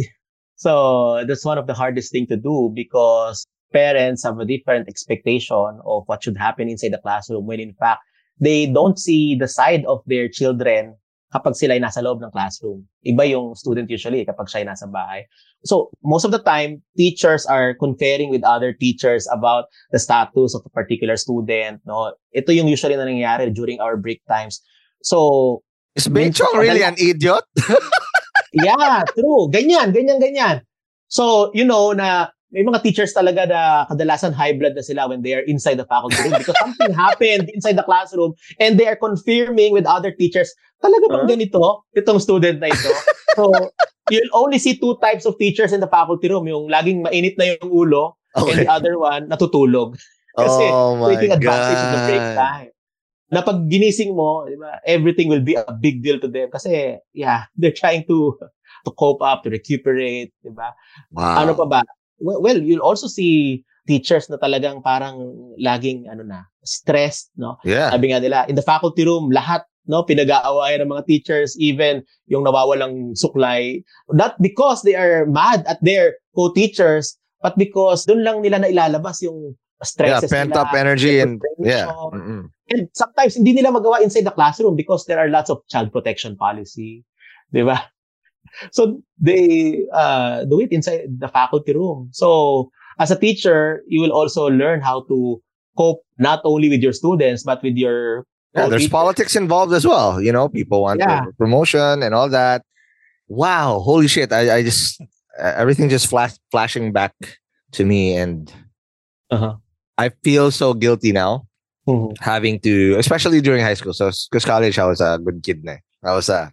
So that's one of the hardest thing to do because parents have a different expectation of what should happen inside the classroom when in fact, they don't see the side of their children kapag sila ay nasa loob ng classroom. Iba yung student usually kapag siya ay nasa bahay. So most of the time, teachers are conferring with other teachers about the status of a particular student. No, ito yung usually na nangyayari during our break times. So
Is Benchong really an idiot?
yeah, true. Ganyan, ganyan, ganyan. So, you know na may mga teachers talaga na kadalasan high blood na sila when they are inside the faculty room because something happened inside the classroom and they are confirming with other teachers, talaga bang ganito? Itong student na ito. So, you'll only see two types of teachers in the faculty room. Yung laging mainit na yung ulo and
Okay.
the other one, natutulog. Kasi
Oh my
taking advantage of the break
God.
time. Na pag ginising mo, di ba, everything will be a big deal to them. Kasi, yeah, they're trying to to cope up, to recuperate, di ba?
Wow.
Ano pa ba? Well, well, you'll also see teachers na talagang parang laging ano na, stressed, no?
Yeah.
Sabi nga nila, in the faculty room, lahat, no, pinag-aawayan ng mga teachers, even yung nawawalang suklay. Not because they are mad at their co-teachers, but because doon lang nila na ilalabas yung
Yeah,
stresses
pent
nila,
up energy and yeah.
frustration.
Mm-mm.
And sometimes, hindi nila magawa inside the classroom because there are lots of child protection policy. Di ba? So, they uh, do it inside the faculty room. So, as a teacher, you will also learn how to cope not only with your students, but with your
Yeah, there's
co-teachers.
politics involved as well. You know, people want
Yeah.
pro- promotion and all that. Wow, holy shit! I, I just uh, everything just flash flashing back to me, and
Uh-huh.
I feel so guilty now
Mhm.
having to, especially during high school. So, because college, I was a good kid. Na. I was a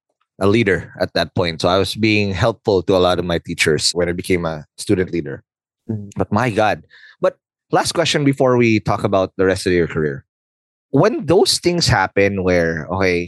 a leader at that point, so I was being helpful to a lot of my teachers when I became a student leader.
Mhm.
But my God! But last question before we talk about the rest of your career. When those things happen where, okay,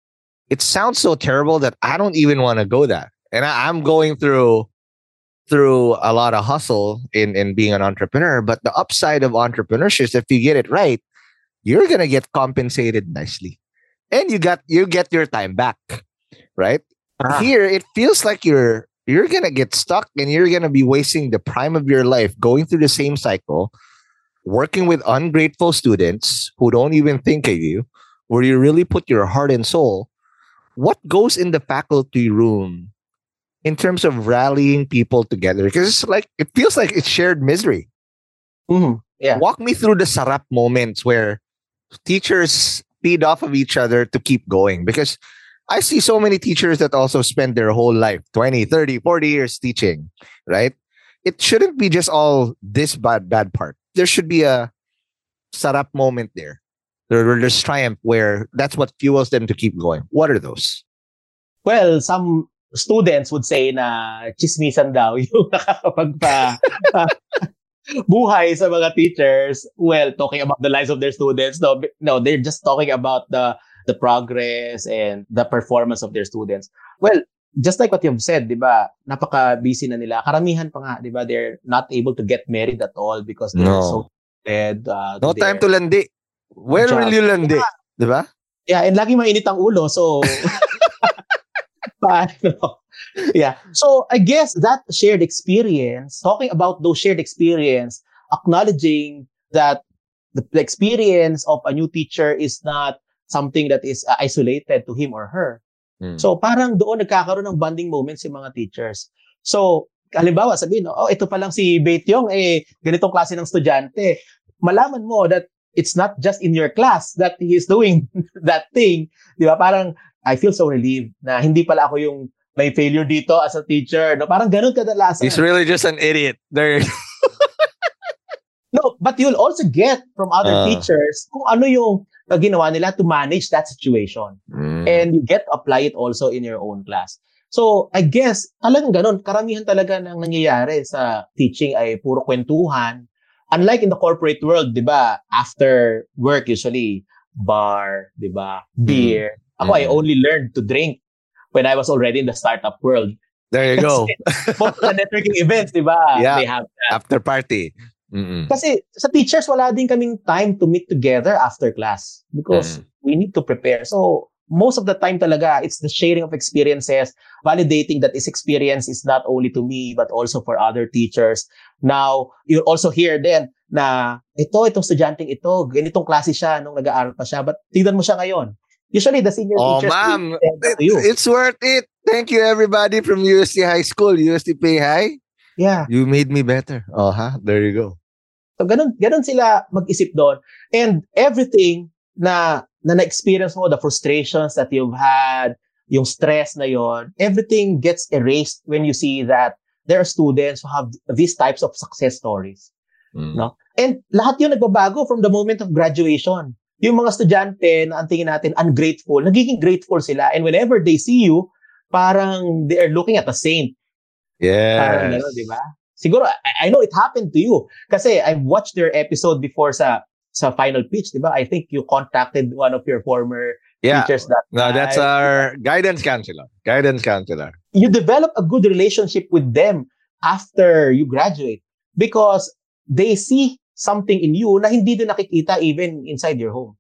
it sounds so terrible that I don't even want to go that. And I, I'm going through through a lot of hustle in, in being an entrepreneur. But the upside of entrepreneurship is if you get it right, you're gonna get compensated nicely. And you got you get your time back. Right?
Ah.
Here it feels like you're you're gonna get stuck and you're gonna be wasting the prime of your life going through the same cycle, working with ungrateful students who don't even think of you, where you really put your heart and soul. What goes in the faculty room in terms of rallying people together? Because it's like it feels like it's shared misery.
Mhm. Yeah.
Walk me through the sarap moments where teachers feed off of each other to keep going. Because I see so many teachers that also spend their whole life, twenty, thirty, forty years teaching, right? It shouldn't be just all this bad, bad part. There should be a sarap moment there. There, there's triumph where that's what fuels them to keep going. What are those?
Well, some students would say na chismisan daw yung nakakapagpa buhay sa mga teachers. Well, talking about the lives of their students. No, no, they're just talking about the the progress and the performance of their students. Well, just like what you've said, di ba, napaka-busy na nila. Karamihan pa nga, di ba, they're not able to get married at all because they're
No.
so dead. Uh,
No time to landi. Where
job.
will you landi? Diba?
Yeah, and lagi mainit ang ulo. So, paano? Yeah. So, I guess that shared experience, talking about those shared experience, acknowledging that the, the experience of a new teacher is not something that is uh, isolated to him or her.
Mm.
So, parang doon nagkakaroon ng bonding moments yung mga teachers. So, halimbawa, sabihin, oh, ito pa lang si Baetyong, eh, ganitong klase ng estudyante. Malaman mo that it's not just in your class that he is doing that thing. Di ba? Parang, I feel so relieved na hindi pala ako yung may failure dito as a teacher. No? Parang ganun kadalasan.
He's really just an idiot. There.
No, but you'll also get from other
Ah.
teachers kung ano yung uh, ginawa nila to manage that situation.
Mm.
And you get to apply it also in your own class. So, I guess, talagang ganun. Karamihan talaga ng nangyayari sa teaching ay puro kwentuhan. Unlike in the corporate world, di ba, after work, usually, bar, di ba, beer. Ako, I
Mm.
only learned to drink when I was already in the startup world.
There you go.
Most of the networking events, di ba,
Yeah.
they have that.
After party. Mm-mm.
Kasi sa teachers, wala din kaming time to meet together after class because
Mm.
we need to prepare. So, most of the time talaga, it's the sharing of experiences, validating that this experience is not only to me, but also for other teachers. Now, you also hear then na ito, itong estudyanteng ito, ganitong klase siya nung nag-aaral pa siya, but tignan mo siya ngayon. Usually, the senior
Oh,
teachers
ma'am.
will tell that to you.
It's worth it. Thank you, everybody from U S T High School, U S T Pay High.
Yeah.
You made me better. Oh, ha? There you go.
So, ganun, ganun sila mag-isip doon. And everything na, na na-experience mo, the frustrations that you've had, yung stress na yon, everything gets erased when you see that there are students who have these types of success stories.
Mm.
No? And lahat yun nagbabago from the moment of graduation. Yung mga estudyante na ang tingin natin ungrateful, nagiging grateful sila. And whenever they see you, parang they are looking at a saint.
Yes.
Parang gano'n, di ba? Siguro, I, I know it happened to you. Kasi I've watched your episode before sa sa final pitch, di ba? I think you contacted one of your former
Yeah.
teachers that
No, that's
time.
our guidance counselor. Guidance counselor.
You develop a good relationship with them after you graduate because they see something in you na hindi din nakikita even inside your home.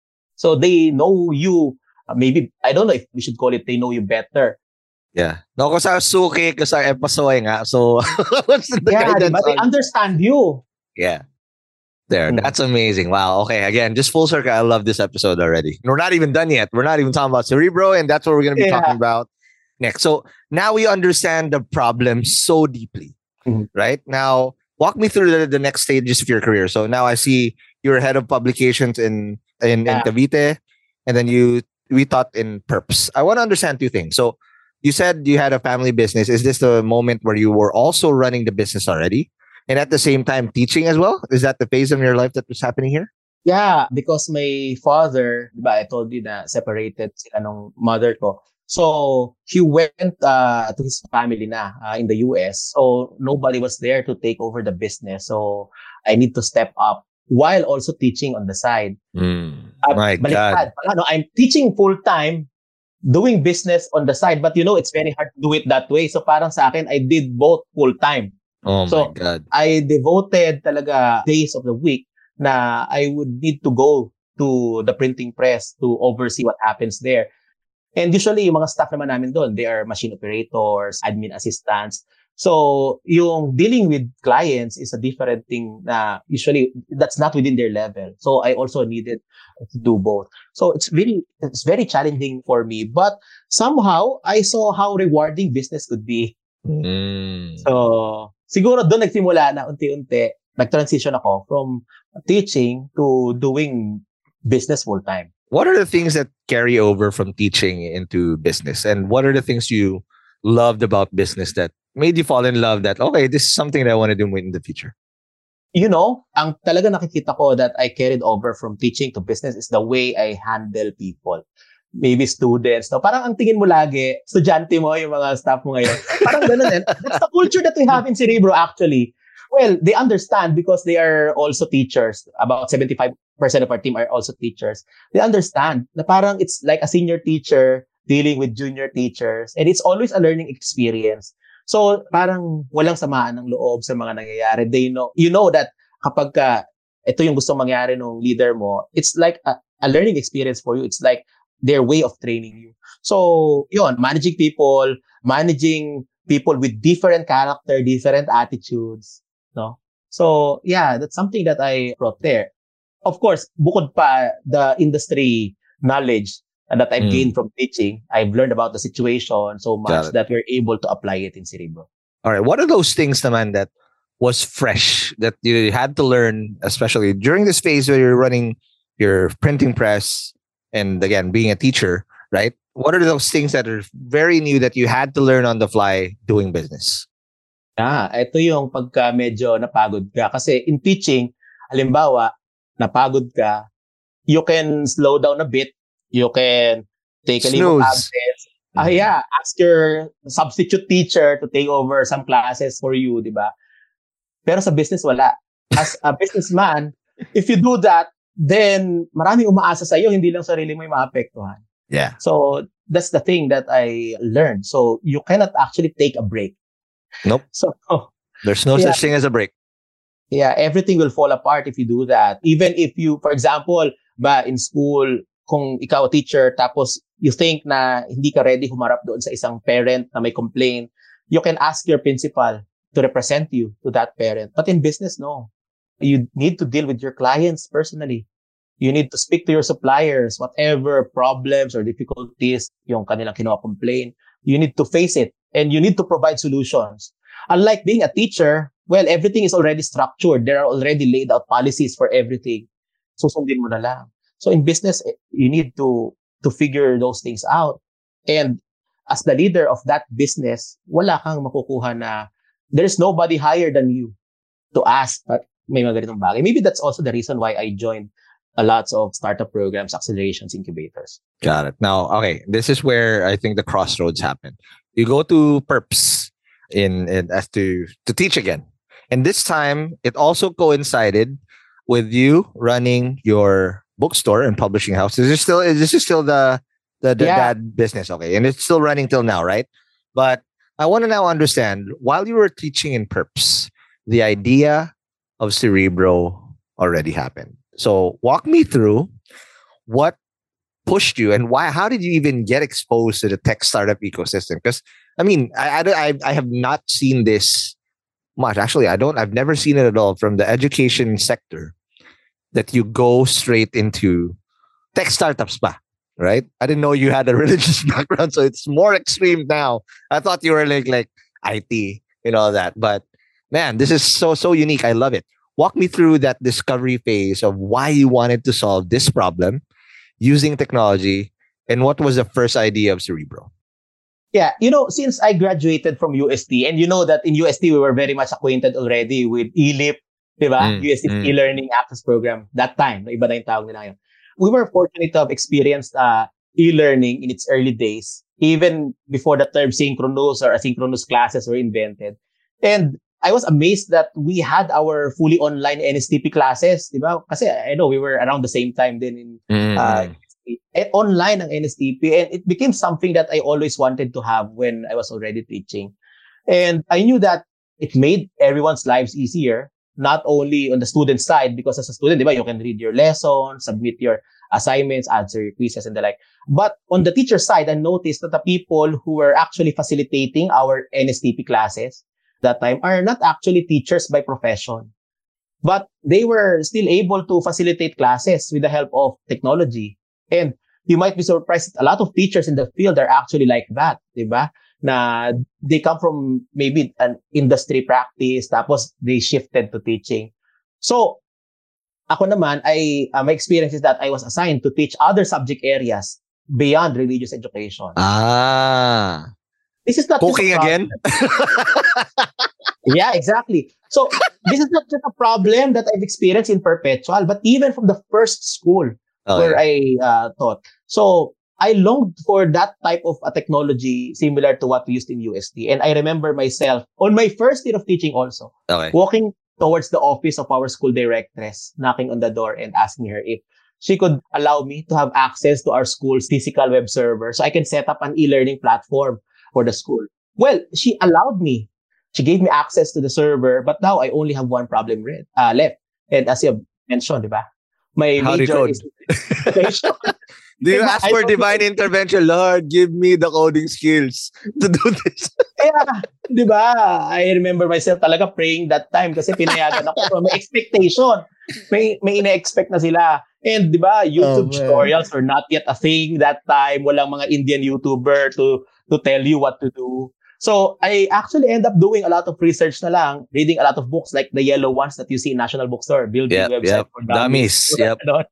So they know you, uh, maybe, I don't know if we should call it, they know you better.
Yeah. No, kasi sa suki, kasi sa episode nga. So, what's the
Yeah,
guidance?
but they
on-
understand you.
Yeah. There.
Hmm.
That's amazing. Wow. Okay. Again, just full circle. I love this episode already. We're not even done yet. We're not even talking about Cerebro, and that's what we're going to be
Yeah.
talking about next. So now we understand the problem so deeply,
Mhm.
right? Now, walk me through the, the next stages of your career. So now I see you're head of publications in in, in
Yeah.
Cavite, and then you we taught in Perps. I want to understand two things. So you said you had a family business. Is this the moment where you were also running the business already? And at the same time, teaching as well? Is that the phase of your life that was happening here?
Yeah, because my father, di ba, I told you na separated sila nung mother ko. So, he went uh, to his family na uh, in the U S. So, nobody was there to take over the business. So, I need to step up while also teaching on the side.
Mm,
Uh,
my God.
baliktad. Ano, I'm teaching full-time, doing business on the side. But you know, it's very hard to do it that way. So, parang sa akin, I did both full-time.
Oh
So,
my God.
I devoted talaga days of the week na I would need to go to the printing press to oversee what happens there. And usually, yung mga staff naman namin doon, they are machine operators, admin assistants. So, yung dealing with clients is a different thing na usually that's not within their level. So, I also needed to do both. So, it's really, it's very challenging for me. But somehow, I saw how rewarding business could be.
Mm.
So, siguro doon nagsimula na unti-unti, nag-transition ako from teaching to doing business full-time.
What are the things that carry over from teaching into business? And what are the things you loved about business that made you fall in love that, okay, this is something that I want to do in the future?
You know, ang talaga nakikita ko that I carried over from teaching to business is the way I handle people. Maybe students, no? Parang ang tingin mo lagi, estudyante mo, yung mga staff mo ngayon. Parang ganun din. That's the culture that we have in Cerebro, actually. Well, they understand because they are also teachers. About seventy-five percent of our team are also teachers. They understand na parang it's like a senior teacher dealing with junior teachers. And it's always a learning experience. So, parang walang samaan ng loob sa mga nangyayari. They know, you know that kapag ka, ito yung gustong mangyari ng leader mo, it's like a, a learning experience for you. It's like their way of training you. So, yun, managing people, managing people with different character, different attitudes, no? So, yeah, that's something that I brought there. Of course, bukod pa the industry knowledge that I've
Mm.
gained from teaching, I've learned about the situation so
Got
much
it.
that we're able to apply it in Cerebro.
All right. What are those things, naman, that was fresh that you had to learn, especially during this phase where you're running your printing press and again, being a teacher, right? What are those things that are very new that you had to learn on the fly doing business?
Ah, ito yung pagka medyo napagod ka. Kasi in teaching, halimbawa, napagod ka, you can slow down a bit. You can take a leave of
Snooze.
absence. Ah, yeah, ask your substitute teacher to take over some classes for you, di ba? Pero sa business, wala. As a businessman, if you do that, then maraming umaasa sa iyo, hindi lang sarili mo yung maapektuhan.
Yeah.
So, that's the thing that I learned. So, you cannot actually take a break.
Nope.
So,
There's no
Yeah.
such thing as a break.
yeah, everything will fall apart if you do that. Even if you, for example, ba in school, kung ikaw a teacher, tapos you think na hindi ka ready humarap doon sa isang parent na may complaint, you can ask your principal to represent you to that parent. But in business, no. You need to deal with your clients personally. You need to speak to your suppliers, whatever problems or difficulties yung kanilang kino-complain. You need to face it and you need to provide solutions. Unlike being a teacher, well, everything is already structured. There are already laid out policies for everything. Susundin mo na lang. So in business, eh, you need to to figure those things out. And as the leader of that business, wala kang makukuha na there's nobody higher than you to ask at may mga ganitong bagay. Maybe that's also the reason why I joined a lots of startup programs, accelerations, incubators.
Got it. Now, okay, this is where I think the crossroads happen. You go to Perps in, in as to to teach again, and this time it also coincided with you running your bookstore and publishing house. This is still this is still the the, the
Yeah.
dad business, okay, and it's still running till now, right? But I want to now understand, while you were teaching in Perps, the idea of Cerebro already happened. So walk me through what pushed you and why. How did you even get exposed to the tech startup ecosystem? Because I mean, I, I I I have not seen this much. Actually, I don't. I've never seen it at all from the education sector. That you go straight into tech startups, ba? Right? I didn't know you had a religious background, so it's more extreme now. I thought you were like like I T and all that, but man, this is so so unique. I love it. Walk me through that discovery phase of why you wanted to solve this problem using technology, and what was the first idea of Cerebro?
Yeah, you know, since I graduated from U S T, and you know that in U S T we were very much acquainted already with E L I P, di ba?
Mm,
U S T
mm.
e-learning access program. That time, iba na yung tawag nila ngayon. We were fortunate to have experienced uh, e-learning in its early days, even before the term synchronous or asynchronous classes were invented. And I was amazed that we had our fully online N S T P classes, di ba? Kasi I know we were around the same time din in
Mm.
uh, eh, online ang N S T P, and it became something that I always wanted to have when I was already teaching. And I knew that it made everyone's lives easier, not only on the student side, because as a student, di ba, you can read your lessons, submit your assignments, answer your quizzes, and the like. But on the teacher side, I noticed that the people who were actually facilitating our N S T P classes that time are not actually teachers by profession, but they were still able to facilitate classes with the help of technology. And you might be surprised, a lot of teachers in the field are actually like that, di ba? Na they come from maybe an industry practice, tapos they shifted to teaching. So, ako naman, I, uh, my experience is that I was assigned to teach other subject areas beyond religious education.
Ah,
This is not just a
cooking
problem.
again?
Yeah, exactly. So this is not just a problem that I've experienced in Perpetual, but even from the first school
Oh,
where
yeah.
I uh, taught. So I longed for that type of a technology similar to what we used in U S T. And I remember myself on my first year of teaching also,
Okay.
walking towards the office of our school directress, knocking on the door and asking her if she could allow me to have access to our school's physical web server so I can set up an e-learning platform for the school. Well, she allowed me. She gave me access to the server, but now I only have one problem re- uh, left. And as you mentioned, di ba? My
How do you
major
code?
is education.
Do you
Diba?
ask
I
for
don't-
divine intervention? Lord, give me the coding skills to do this.
Kaya, di ba? I remember myself talaga praying that time kasi pinayagan ako. So, may expectation. May, may ina-expect na sila. And di ba, YouTube
Oh, man.
tutorials were not yet a thing that time. Walang mga Indian YouTuber to to tell you what to do. So, I actually end up doing a lot of research na lang, reading a lot of books like the yellow ones that you see in National Bookstore, building
Yep,
website
yep.
for
Dummies,
dummies.
yep.
Ganon.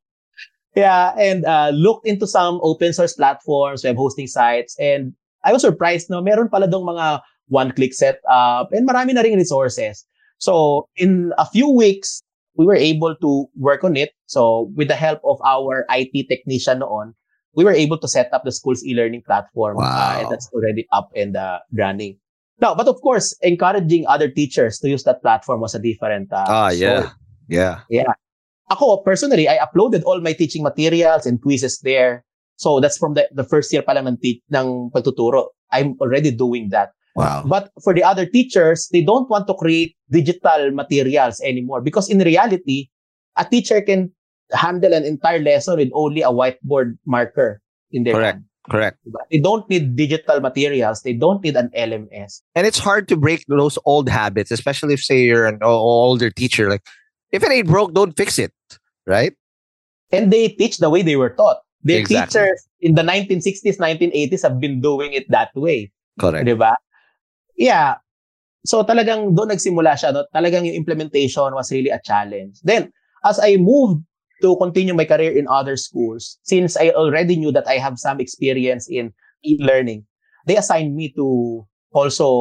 Yeah, and uh, looked into some open source platforms, web hosting sites, and I was surprised, no, meron pala dong mga one-click setup, and marami na ring resources. So, in a few weeks, we were able to work on it. So, with the help of our I T technician noon, we were able to set up the school's e-learning platform.
Wow.
Uh, and that's already up and uh, running. Now, but of course, encouraging other teachers to use that platform was a different uh,
Ah,
story.
yeah. Yeah.
Yeah. Ako, personally, I uploaded all my teaching materials and quizzes there. So that's from the, the first year pa lang ng, te- ng pagtuturo. I'm already doing that.
Wow.
But for the other teachers, they don't want to create digital materials anymore because in reality, a teacher can handle an entire lesson with only a whiteboard marker in their
Correct.
hand.
Correct.
Diba? They don't need digital materials. They don't need an L M S.
And it's hard to break those old habits, especially if, say, you're an o- older teacher. Like, if it ain't broke, don't fix it. Right?
And they teach the way they were taught. Their
Exactly.
teachers in the nineteen sixties, nineteen eighties have been doing it that way.
Correct.
Di ba? Yeah. So talagang doon nagsimula siya. No? Talagang yung implementation was really a challenge. Then, as I moved to continue my career in other schools, since I already knew that I have some experience in e-learning, they assigned me to also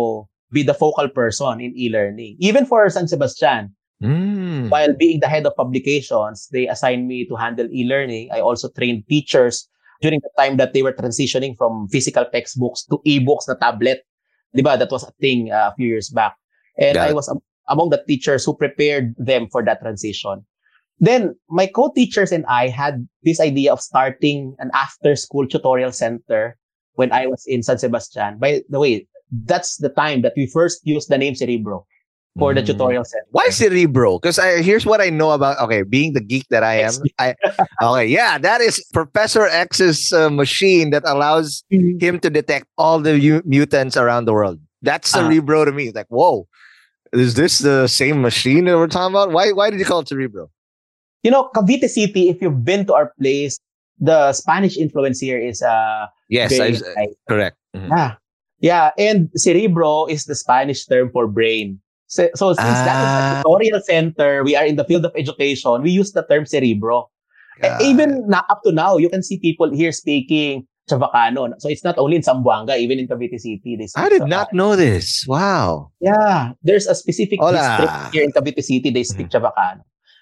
be the focal person in e-learning. Even for San Sebastian,
Mm.
while being the head of publications, they assigned me to handle e-learning. I also trained teachers during the time that they were transitioning from physical textbooks to e-books na tablet. Diba? That was a thing uh, a few years back. And
Got
I
it.
was um, among the teachers who prepared them for that transition. Then my co-teachers and I had this idea of starting an after-school tutorial center when I was in San Sebastian. By the way, that's the time that we first used the name Cerebro for the
Mm.
tutorial center.
Why Cerebro? Because here's what I know about, okay, being the geek that I am. I Okay, yeah, that is Professor X's uh, machine that allows him to detect all the mu- mutants around the world. That's
Uh-huh.
Cerebro to me. It's like, whoa, is this the same machine that we're talking about? Why Why did you call it Cerebro?
You know, Cavite City, if you've been to our place, the Spanish influence here is uh
Yes,
very
I,
high.
correct. Mhm.
Yeah. Yeah. And cerebro is the Spanish term for brain. So, so since that is
Ah.
a tutorial center, we are in the field of education, we use the term cerebro. Eh,
Got
even na, up to now, you can see people here speaking Chavacano. So it's not only in Zamboanga, even in Cavite City. They speak
I did
Chavacano.
not know this. Wow.
Yeah. There's a specific
Hola.
district here in Cavite City, they speak Chavacano.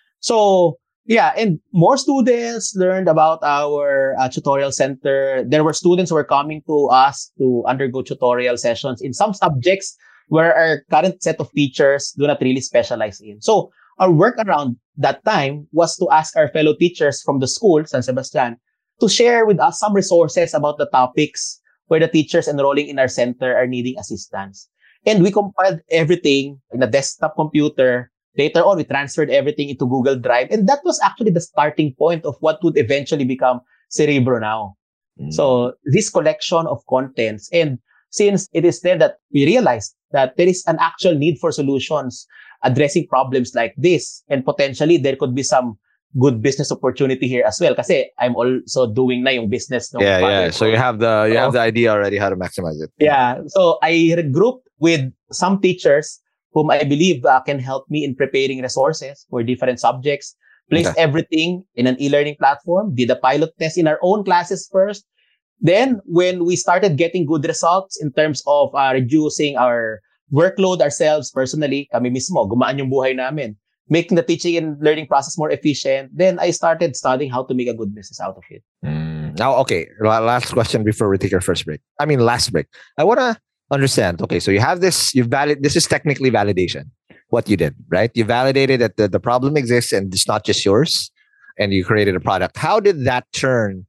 So, yeah, and more students learned about our uh, tutorial center. There were students who were coming to us to undergo tutorial sessions in some subjects where our current set of teachers do not really specialize in. So our work around that time was to ask our fellow teachers from the school, San Sebastian, to share with us some resources about the topics where the teachers enrolling in our center are needing assistance. And we compiled everything in a desktop computer. Later on, we transferred everything into Google Drive. And that was actually the starting point of what would eventually become Cerebro now.
Mm.
So this collection of contents. And since it is then that we realized that there is an actual need for solutions addressing problems like this, and potentially there could be some good business opportunity here as well. Kasi I'm also doing na yung business. ng
Yeah,
father
yeah.
ko.
So you have the you have
So-
the idea already how to maximize it.
Yeah. So I regrouped with some teachers whom I believe uh, can help me in preparing resources for different subjects, placed
Okay.
everything in an e-learning platform, did a pilot test in our own classes first. Then when we started getting good results in terms of uh, reducing our workload ourselves personally, kami mismo, gumaan yung buhay namin, making the teaching and learning process more efficient, then I started studying how to make a good business out of it.
Mm. Now, okay, la- last question before we take our first break. I mean, last break. I want to understand. Okay, so you have this, you valid, this is technically validation, what you did, right? You validated that the, the problem exists and it's not just yours, and you created a product. How did that turn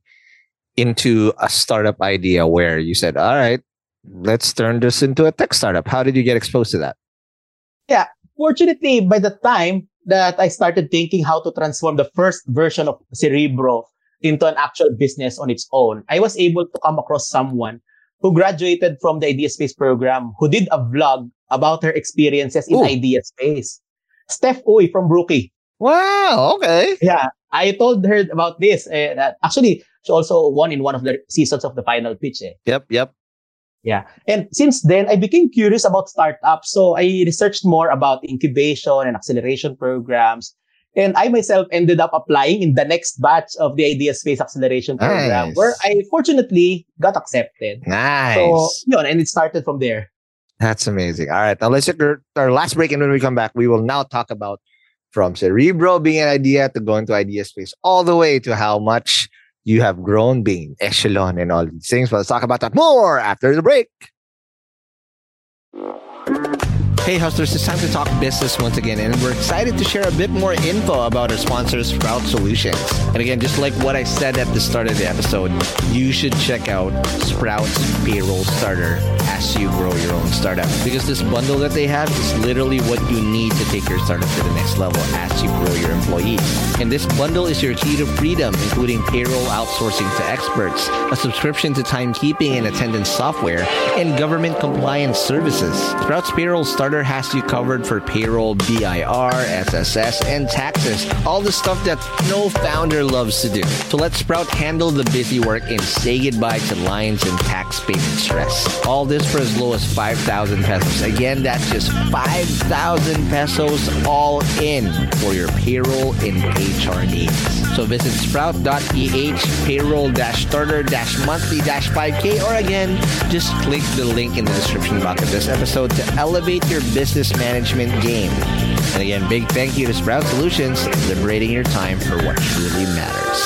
into a startup idea where you said, all right, let's turn this into a tech startup? How did you get exposed to that?
Yeah, fortunately, by the time that I started thinking how to transform the first version of Cerebro into an actual business on its own, I was able to come across someone who graduated from the Idea Space program, who did a vlog about her experiences in
Ooh.
Idea Space. Steph Uy from Rookie.
Wow, okay.
Yeah, I told her about this. Uh, that actually, she also won in one of the seasons of the Final Pitch. Eh.
Yep, yep.
Yeah. And since then, I became curious about startups. So I researched more about incubation and acceleration programs. And I myself ended up applying in the next batch of the Idea Space Acceleration Program,
Nice.
where I fortunately got accepted.
Nice.
So, yun, and it started from there.
That's amazing. All right. Now let's take our, our last break. And when we come back, we will now talk about from Cerebro being an idea to going to Idea Space, all the way to how much you have grown being Echelon and all these things. But let's talk about that more after the break. Hey hustlers, it's time to talk business once again, and we're excited to share a bit more info about our sponsor, Sprout Solutions. And again, just like what I said at the start of the episode, you should check out Sprout's Payroll Starter as you grow your own startup. Because this bundle that they have is literally what you need to take your startup to the next level as you grow your employees. And this bundle is your key to freedom, including payroll outsourcing to experts, a subscription to timekeeping and attendance software, and government compliance services. Sprout's Payroll Starter has you covered for payroll, B I R, S S S, and taxes. All the stuff that no founder loves to do. So let Sprout handle the busy work and say goodbye to lines and tax payment stress. All this for as low as five thousand pesos. Again, that's just five thousand pesos all in for your payroll and H R needs.
So visit sprout.ph, payroll-starter-monthly-five K, or again, just click the link in the description box of this episode to elevate your business management game. And again, big thank you to Sprout Solutions, liberating your time for what truly matters.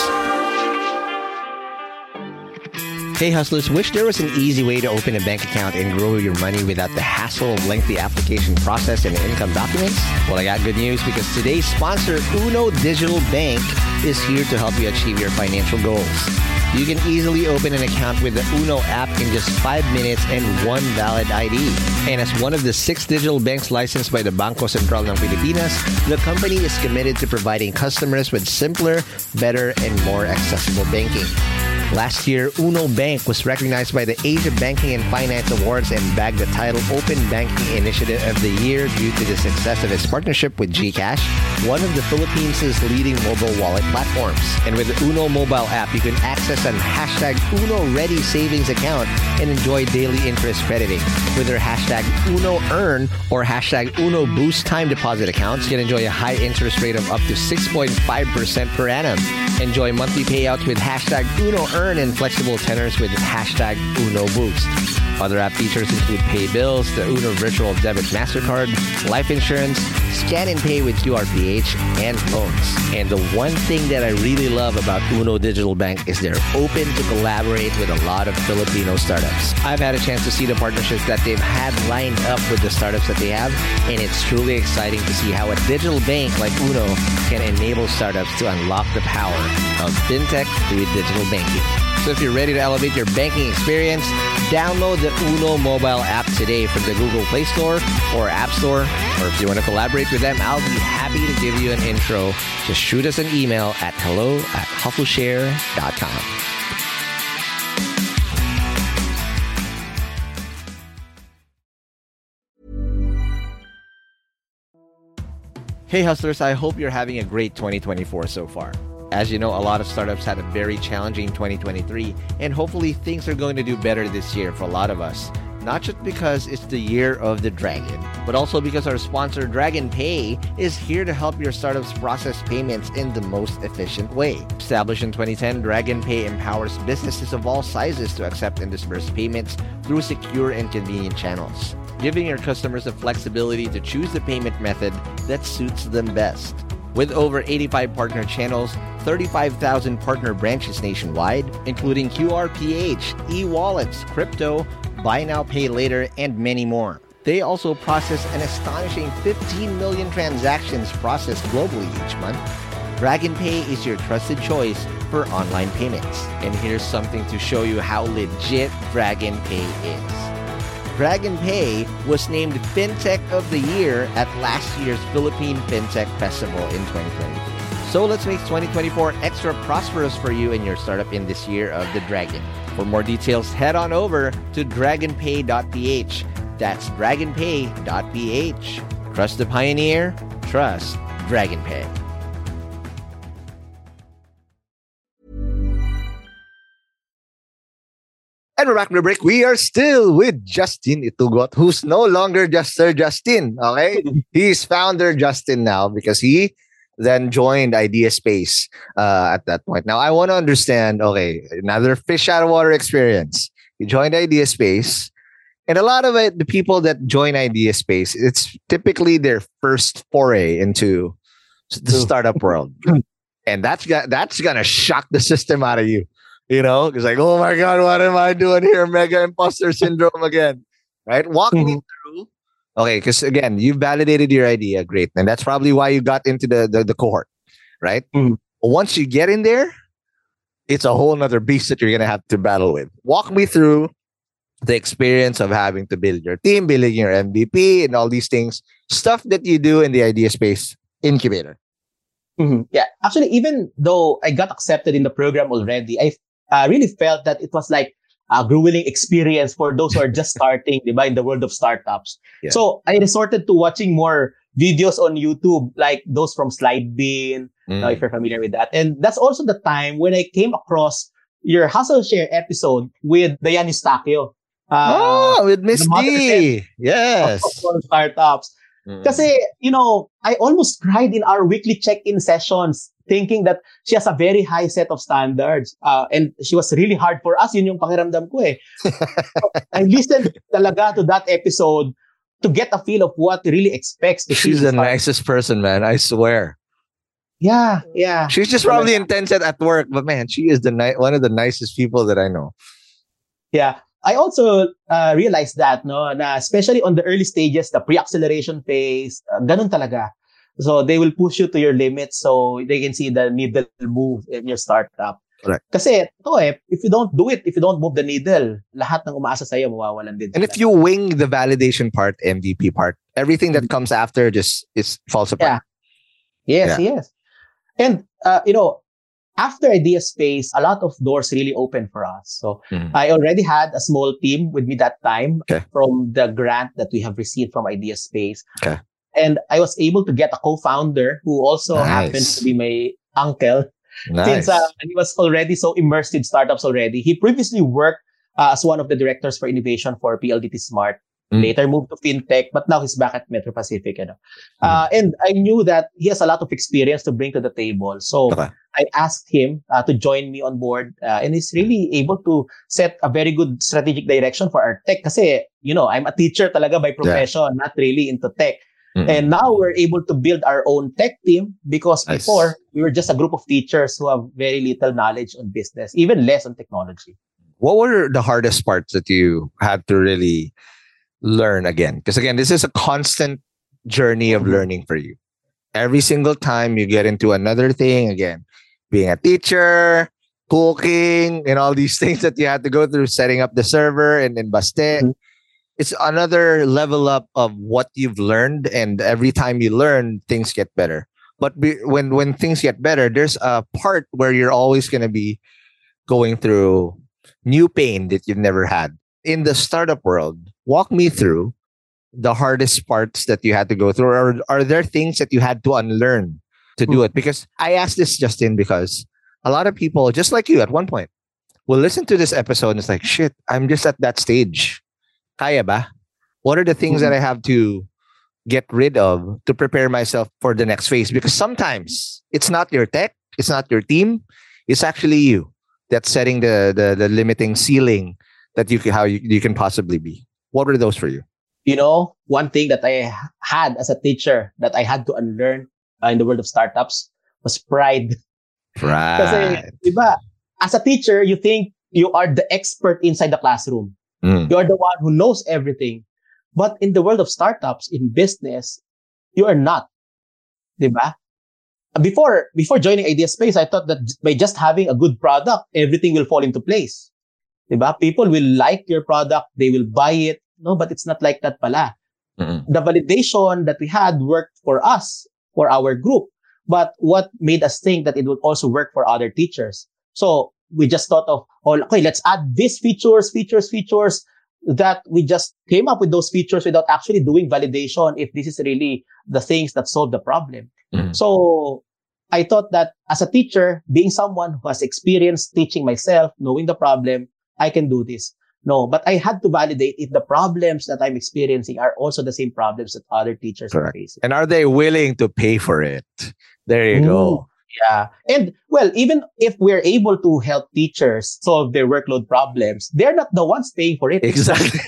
Hey hustlers, wish there was an easy way to open a bank account and grow your money without the hassle of lengthy application process and income documents? Well, I got good news because today's sponsor, Uno Digital Bank, is here to help you achieve your financial goals. You can easily open an account with the Uno app in just five minutes and one valid I D. And as one of the six digital banks licensed by the Bangko Sentral ng Pilipinas, the company is committed to providing customers with simpler, better, and more accessible banking. Last year, Uno Bank was recognized by the Asia Banking and Finance Awards and bagged the title Open Banking Initiative of the Year due to the success of its partnership with GCash, one of the Philippines' leading mobile wallet platforms. And with the Uno mobile app, you can access an hashtag Uno Ready savings account and enjoy daily interest crediting. With their hashtag Uno Earn or hashtag Uno Boost time deposit accounts, you can enjoy a high interest rate of up to six point five percent per annum. Enjoy monthly payouts with hashtag Uno Earn and flexible tenors with hashtag Uno Boost. Other app features include pay bills, the Uno Virtual Debit MasterCard, life insurance, scan and pay with Q R P H, and phones. And the one thing that I really love about Uno Digital Bank is they're open to collaborate with a lot of Filipino startups. I've had a chance to see the partnerships that they've had lined up with the startups that they have, and it's truly exciting to see how a digital bank like Uno can enable startups to unlock the power of fintech through digital banking. So if you're ready to elevate your banking experience, download the Uno mobile app today from the Google Play Store or App Store. Or if you want to collaborate with them, I'll be happy to give you an intro. Just shoot us an email at hello at hustleshare dot com. Hey hustlers, I hope you're having a great twenty twenty-four so far. As you know, a lot of startups had a very challenging twenty twenty-three, and hopefully things are going to do better this year for a lot of us. Not just because it's the year of the dragon, but also because our sponsor Dragon Pay is here to help your startups process payments in the most efficient way. Established in twenty ten, Dragon Pay empowers businesses of all sizes to accept and disburse payments through secure and convenient channels, giving your customers the flexibility to choose the payment method that suits them best. With over eighty-five partner channels, thirty-five thousand partner branches nationwide, including Q R P H, e-wallets, crypto, buy now, pay later, and many more. They also process an astonishing fifteen million transactions processed globally each month. Dragon Pay is your trusted choice for online payments. And here's something to show you how legit Dragon Pay is. Dragon Pay was named FinTech of the Year at last year's Philippine FinTech Festival in twenty twenty-three. So let's make twenty twenty-four extra prosperous for you and your startup in this year of the Dragon. For more details, head on over to dragon pay dot p h. That's dragon pay dot p h. Trust the pioneer, trust Dragon Pay.
And we're back from the break. We are still with Justin Itugot, who's no longer just Sir Justin, okay? He's founder Justin now because he then joined Idea Space uh, at that point. Now, I want to understand, okay, another fish out of water experience. You joined Idea Space, and a lot of it, the people that join Idea Space, it's typically their first foray into the startup world. And that's, got, that's going to shock the system out of you. You know, it's like, oh my God, what am I doing here? Mega imposter syndrome again, right? Walk mm-hmm. me through. Okay, because again, you validated your idea, great, and that's probably why you got into the the, the cohort, right? Mm-hmm. Once you get in there, it's a whole nother beast that you're gonna have to battle with. Walk me through the experience of having to build your team, building your M V P, and all these things, stuff that you do in the Idea Space incubator.
Mm-hmm. Yeah, actually, even though I got accepted in the program already, I I uh, really felt that it was like a grueling experience for those who are just starting, diba, in the world of startups. Yeah. So I resorted to watching more videos on YouTube, like those from Slidebin, mm. uh, if you're familiar with that. And that's also the time when I came across your Hustle Share episode with Diane Eustaquio.
Uh, oh, with Miss D. Yes.
Startups. Mm. Kasi, you know, I almost cried in our weekly check-in sessions thinking that she has a very high set of standards. Uh, and she was really hard for us. Yun yung pakiramdam ko eh. So, I listened talaga to that episode to get a feel of what really expects. To
She's the nicest person, man. I swear.
Yeah, yeah.
She's just probably intense at, at work, but man, she is the ni- one of the nicest people that I know.
Yeah. I also uh, realized that, no, na especially on the early stages, the pre-acceleration phase, uh, ganun talaga. So they will push you to your limits so they can see the needle move in your startup.
Correct.
Kasi ito eh, if you don't do it, if you don't move the needle, lahat ng umaasa sa'yo mawawalan din.
And if you wing the validation part, M V P part, everything that comes after just is falls apart.
Yeah. Yes,
Yeah.
yes. And, uh, you know, after Idea Space, a lot of doors really opened for us. So
Mhm.
I already had a small team with me that time
Okay.
from the grant that we have received from Idea Space.
Okay.
And I was able to get a co-founder who also
Nice.
happens to be my uncle.
Nice.
Since uh, he was already so immersed in startups already. He previously worked uh, as one of the directors for innovation for P L D T Smart.
Mm.
Later moved to fintech, but now he's back at Metro Pacific. You know? uh, and I knew that he has a lot of experience to bring to the table. So
Okay.
I asked him uh, to join me on board. Uh, and he's really able to set a very good strategic direction for our tech. Kasi, you know, I'm a teacher talaga by profession, not really into tech.
Mm-mm.
And now we're able to build our own tech team because
Nice.
before we were just a group of teachers who have very little knowledge on business, even less on technology.
What were the hardest parts that you had to really learn again? Because again, this is a constant journey of
Mhm.
learning for you. Every single time you get into another thing, again, being a teacher, cooking, and all these things that you had to go through, setting up the server and then Baste.
Mhm.
It's another level up of what you've learned, and every time you learn, things get better. But be, when when things get better, there's a part where you're always going to be going through new pain that you've never had. In the startup world, walk me through the hardest parts that you had to go through. Or are there things that you had to unlearn to do it? Because I asked this, Justin, because a lot of people, just like you at one point, will listen to this episode and it's like, shit, I'm just at that stage. Kaya ba? What are the things that I have to get rid of to prepare myself for the next phase? Because sometimes it's not your tech, it's not your team, it's actually you that's setting the the, the limiting ceiling that you can, how you, you can possibly be. What were those for you?
You know, one thing that I had as a teacher that I had to unlearn uh, in the world of startups was pride. Kasi,
Right.
diba, as a teacher, you think you are the expert inside the classroom.
Mm.
You're the one who knows everything. But in the world of startups, in business, you are not. Diba? Before, before joining Idea Space, I thought that by just having a good product, everything will fall into place. Diba? People will like your product. They will buy it. No, but it's not like that pala.
Mm-mm.
The validation that we had worked for us, for our group. But what made us think that it would also work for other teachers? So we just thought of, oh, okay, let's add these features, features, features, that we just came up with those features without actually doing validation if this is really the things that solve the problem.
Mhm.
So I thought that as a teacher, being someone who has experience teaching myself, knowing the problem, I can do this. No, but I had to validate if the problems that I'm experiencing are also the same problems that other teachers are
Correct.
facing.
And are they willing to pay for it? There you go.
Yeah. And well, even if we're able to help teachers solve their workload problems, they're not the ones paying for it.
Exactly.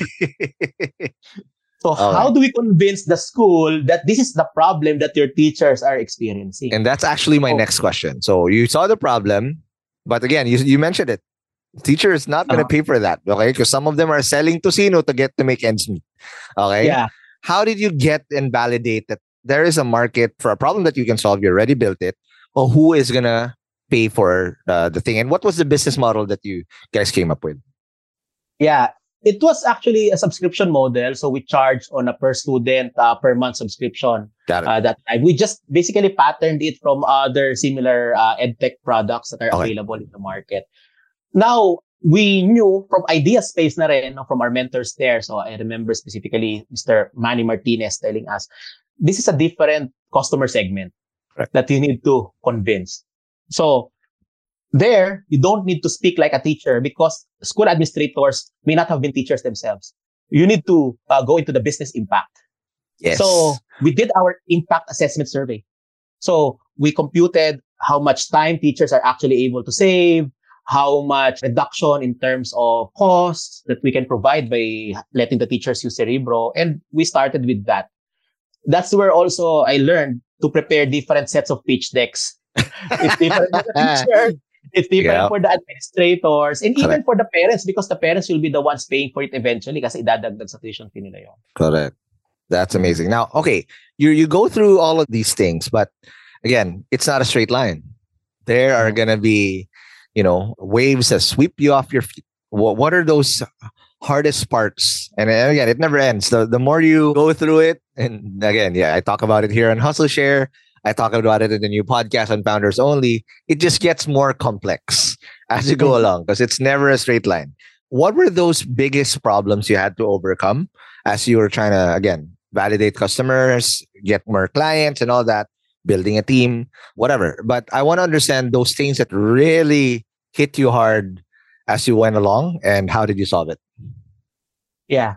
So
All
how
right.
do we convince the school that this is the problem that your teachers are experiencing?
And that's actually my
Oh.
next question. So you saw the problem, but again, you, you mentioned it. Teacher is not going to
Uh-huh.
pay for that, okay? Because some of them are selling tocino to get to make ends meet, okay?
Yeah.
How did you get and validate that there is a market for a problem that you can solve? You already built it. Well, who is going to pay for uh, the thing? And what was the business model that you guys came up with?
Yeah. It was actually a subscription model. So we charge on a per student, uh, per month subscription.
Got it.
Uh, that time. We just basically patterned it from other similar uh, edtech products that are
Okay.
available in the market. Now, we knew from Idea Space na rin, no, from our mentors there. So I remember specifically Mister Manny Martinez telling us, this is a different customer segment
Correct.
that you need to convince. So there, you don't need to speak like a teacher because school administrators may not have been teachers themselves. You need to uh, go into the business impact.
Yes.
So we did our impact assessment survey. So we computed how much time teachers are actually able to save, how much reduction in terms of costs that we can provide by letting the teachers use Cerebro. And we started with that. That's where also I learned to prepare different sets of pitch decks. It's different for the teacher. It's different
Yeah.
for the administrators and even
Correct.
for the parents because the parents will be the ones paying for it eventually kasi idadagdag sa tuition fee nila yun.
Correct. That's amazing. Now, okay, you you go through all of these things, but again, it's not a straight line. There are gonna be, you know, waves that sweep you off your feet. What what are those hardest parts? And uh, again, it never ends. The the more you go through it, and again, yeah, I talk about it here on Hustle Share. I talk about it in the new podcast on Founders Only. It just gets more complex as you go along because it's never a straight line. What were those biggest problems you had to overcome as you were trying to, again, validate customers, get more clients and all that, building a team, whatever. But I want to understand those things that really hit you hard as you went along and how did you solve it?
Yeah.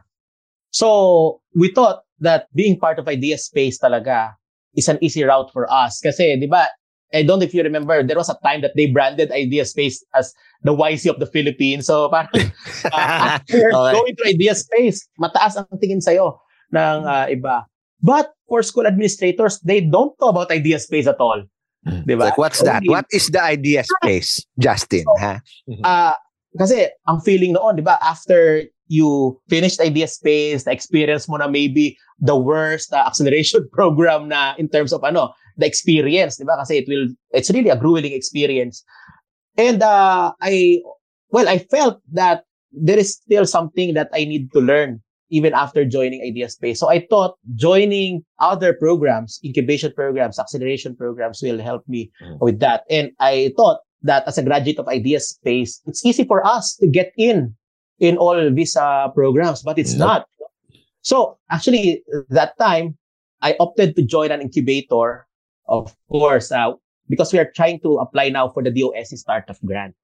So we thought that being part of Idea Space talaga is an easy route for us. Kasi, di ba, I don't know if you remember, there was a time that they branded Idea Space as the Y C of the Philippines. So parang uh, after
Okay.
going to Idea Space, mataas ang tingin sa'yo ng uh, iba. But for school administrators, they don't know about Idea Space at all. Di ba?
Like, what's that?
Only-
What is the idea space, Justin? Ha?
Ah, kasi ang feeling noon, 'di ba, after you finished Idea Space, na experience mo na maybe the worst uh, acceleration program na in terms of ano, the experience, 'di ba? Kasi it will it's really a grueling experience. And uh, I well, I felt that there is still something that I need to learn even after joining Idea Space. So I thought joining other programs, incubation programs, acceleration programs will help me
Mm.
with that. And I thought that as a graduate of Idea Space, it's easy for us to get in in all these uh, programs, but it's
Nope.
not. So actually, that time, I opted to join an incubator, of course, uh, because we are trying to apply now for the D O S C Startup Grant.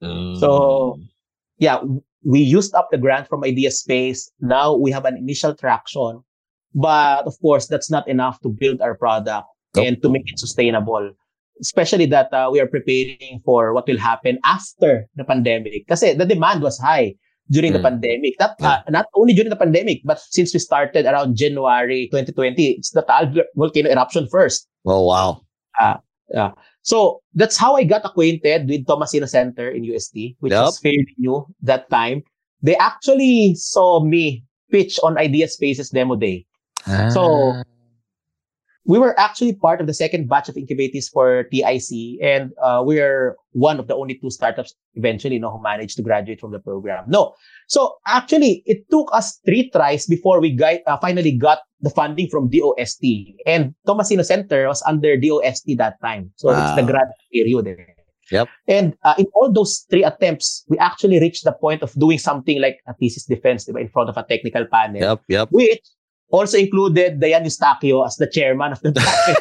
So, yeah, w- we used up the grant from Idea Space. Now we have an initial traction, but of course, that's not enough to build our product
Nope.
and to make it sustainable. Especially that uh, we are preparing for what will happen after the pandemic. Kasi the demand was high during the
Mm.
pandemic. Not, uh, not only during the pandemic, but since we started around January twenty twenty, it's the Taal volcano eruption first.
Oh, wow.
Yeah. So that's how I got acquainted with Tomasino Center in U S T, which
Yup.
was fairly new that time. They actually saw me pitch on Idea Spaces demo day. So we were actually part of the second batch of incubators for T I C, and uh, we are one of the only two startups eventually, you know, who managed to graduate from the program. No, so actually, it took us three tries before we got, uh, finally got the funding from D O S T, and Tomasino Center was under D O S T that time, so it's the
Wow.
grad period. eh.
Yep.
And uh, in all those three attempts, we actually reached the point of doing something like a thesis defense, diba, in front of a technical panel,
Yep, yep.
which also included Dayan Eustaquio as the chairman of the panel,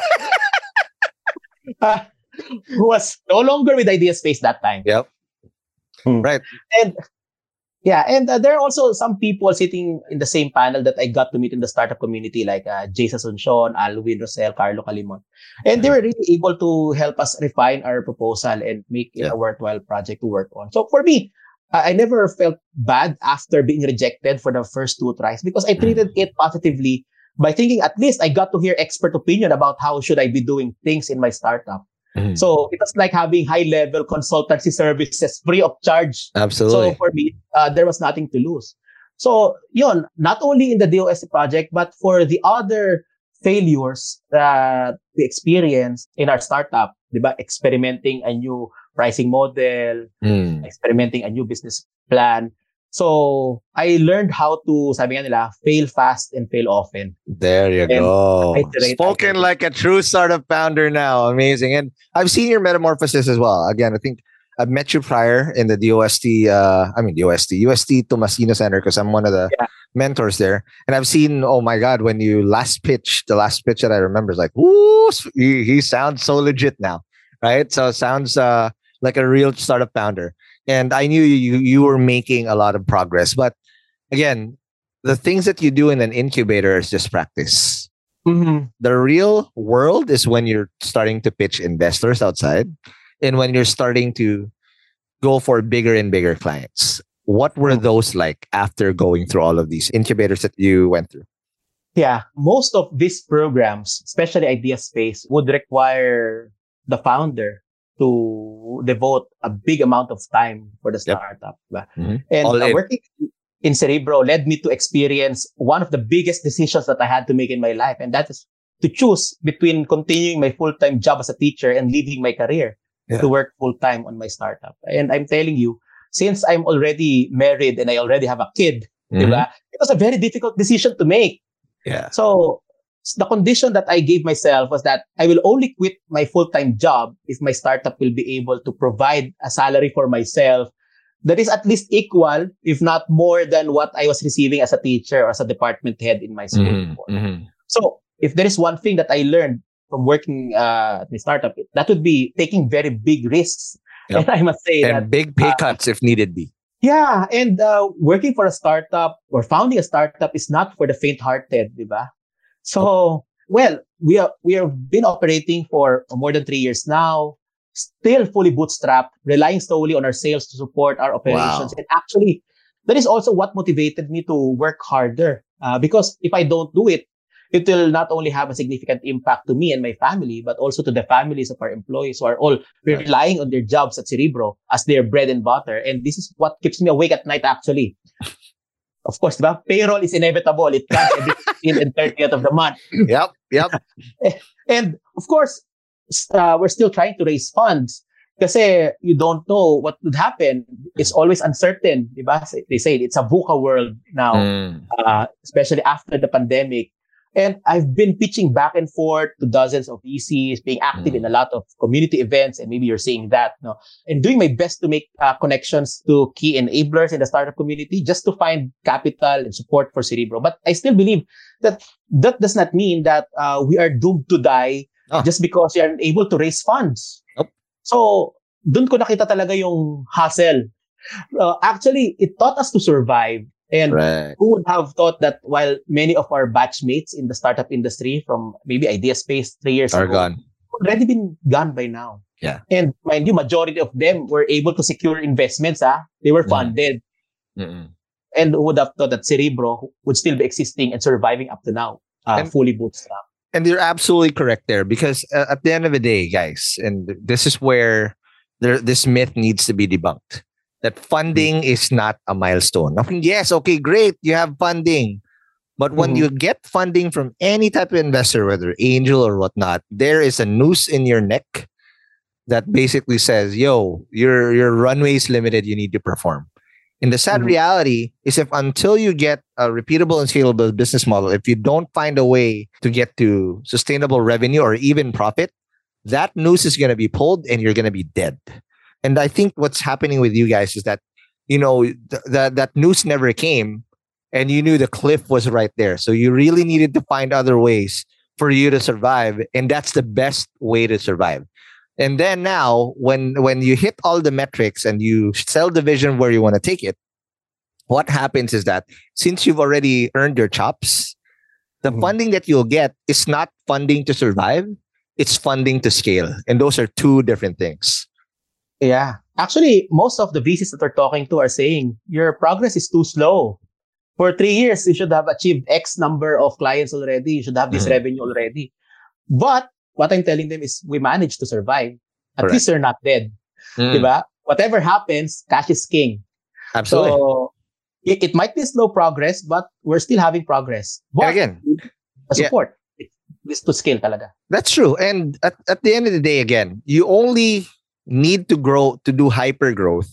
uh, who was no longer with Idea Space that time.
Yep.
Hmm.
Right.
And yeah, and uh, there are also some people sitting in the same panel that I got to meet in the startup community, like uh, Jason Asuncion, Alwin Rosel, Carlo Calimon. And they were really able to help us refine our proposal and make it
Yeah.
a worthwhile project to work on. So for me, I I never felt bad after being rejected for the first two tries because I treated it positively by thinking at least I got to hear expert opinion about how should I be doing things in my startup.
Mhm.
So it was like having high-level consultancy services free of charge.
Absolutely.
So for me, uh, there was nothing to lose. So yun, not only in the D O S C project, but for the other failures that we experienced in our startup, diba? Experimenting a new pricing model,
Mm.
experimenting a new business plan. So I learned how to, sabi nga nila, fail fast and fail often.
There you
And
go.
iterate,
Spoken
iterate.
like a true startup founder now. Amazing. And I've seen your metamorphosis as well. Again, I think I've met you prior in the D O S T, uh, I mean, D O S T, U S T Tomasino Center, because I'm one of the
Yeah.
mentors there. And I've seen, oh my God, when you last pitched, the last pitch that I remember is like, whoo, he, he sounds so legit now, right? So it sounds uh, like a real startup founder. And I knew you you were making a lot of progress. But again, the things that you do in an incubator is just practice.
Mm-hmm.
The real world is when you're starting to pitch investors outside and when you're starting to go for bigger and bigger clients. What were those like after going through all of these incubators that you went through?
Yeah, most of these programs, especially Idea Space, would require the founder to devote a big amount of time for the
Yep.
startup. Diba?
Mm-hmm.
And
All
uh,
in.
working in Cerebro led me to experience one of the biggest decisions that I had to make in my life. And that is to choose between continuing my full-time job as a teacher and leaving my career
Yeah.
to work full-time on my startup. And I'm telling you, since I'm already married and I already have a kid,
Mhm.
diba, it was a very difficult decision to make.
Yeah.
So the condition that I gave myself was that I will only quit my full-time job if my startup will be able to provide a salary for myself that is at least equal, if not more than what I was receiving as a teacher or as a department head in my school.
Mhm,
before.
mhm.
So if there is one thing that I learned from working uh, at the startup, that would be taking very big risks.
Yep.
And I must say
And
that
big pay
uh,
cuts if needed be.
yeah, and uh, working for a startup or founding a startup is not for the faint-hearted, diba? So, well, we are we have been operating for more than three years now, still fully bootstrapped, relying solely on our sales to support our operations.
Wow.
And actually, that is also what motivated me to work harder. Uh, because if I don't do it, it will not only have a significant impact to me and my family, but also to the families of our employees who are all relying on their jobs at Cerebro as their bread and butter. And this is what keeps me awake at night, actually. Of course, diba? Payroll is inevitable. It comes every fifteenth and thirtieth of the month.
Yep. Yep.
And of course, uh, we're still trying to raise funds kasi you don't know what would happen. It's always uncertain. Diba? They say it's a VUCA world now,
Mm.
uh, especially after the pandemic. And I've been pitching back and forth to dozens of V Cs, being active
Mm.
in a lot of community events, and maybe you're seeing that, no? And doing my best to make uh, connections to key enablers in the startup community just to find capital and support for Cerebro. But I still believe that that does not mean that uh, we are doomed to die
Oh.
just because we are unable to raise funds.
Nope.
So, dun ko nakita talaga yung hustle. Uh, actually, it taught us to survive. And
Right.
who would have thought that while many of our batchmates in the startup industry from maybe Idea Space three years
Are
ago
gone.
already been gone by now.
Yeah.
And mind you, majority of them were able to secure investments. Ah, They were
Mm.
funded.
Mm-mm.
And who would have thought that Cerebro would still be existing and surviving up to now, uh,
And-
fully bootstrapped.
And you're absolutely correct there because uh, at the end of the day, guys, and this is where there, this myth needs to be debunked. That funding is not a milestone. I mean, yes, okay, great, you have funding. But when
Mhm.
you get funding from any type of investor, whether angel or whatnot, there is a noose in your neck that basically says, yo, your, your runway is limited, you need to perform. And the sad
Mhm.
reality is if until you get a repeatable and scalable business model, if you don't find a way to get to sustainable revenue or even profit, that noose is going to be pulled and you're going to be dead. And I think what's happening with you guys is that, you know, th- that that noose never came and you knew the cliff was right there. So you really needed to find other ways for you to survive. And that's the best way to survive. And then now when, when you hit all the metrics and you sell the vision where you want to take it, what happens is that since you've already earned your chops, the
Mhm.
funding that you'll get is not funding to survive. It's funding to scale. And those are two different things.
Yeah. Actually, most of the V Cs that we're talking to are saying your progress is too slow. For three years, you should have achieved X number of clients already. You should have this
Mhm.
revenue already. But what I'm telling them is we managed to survive. At
Correct.
least you're not dead.
Mm,
Diba? Whatever happens, cash is king.
absolutely.
So it, it might be slow progress, but we're still having progress.
And
But
again,
the
yeah.
support, it, this to scale talaga.
that's true. And at, at the end of the day, again, you only need to grow to do hyper growth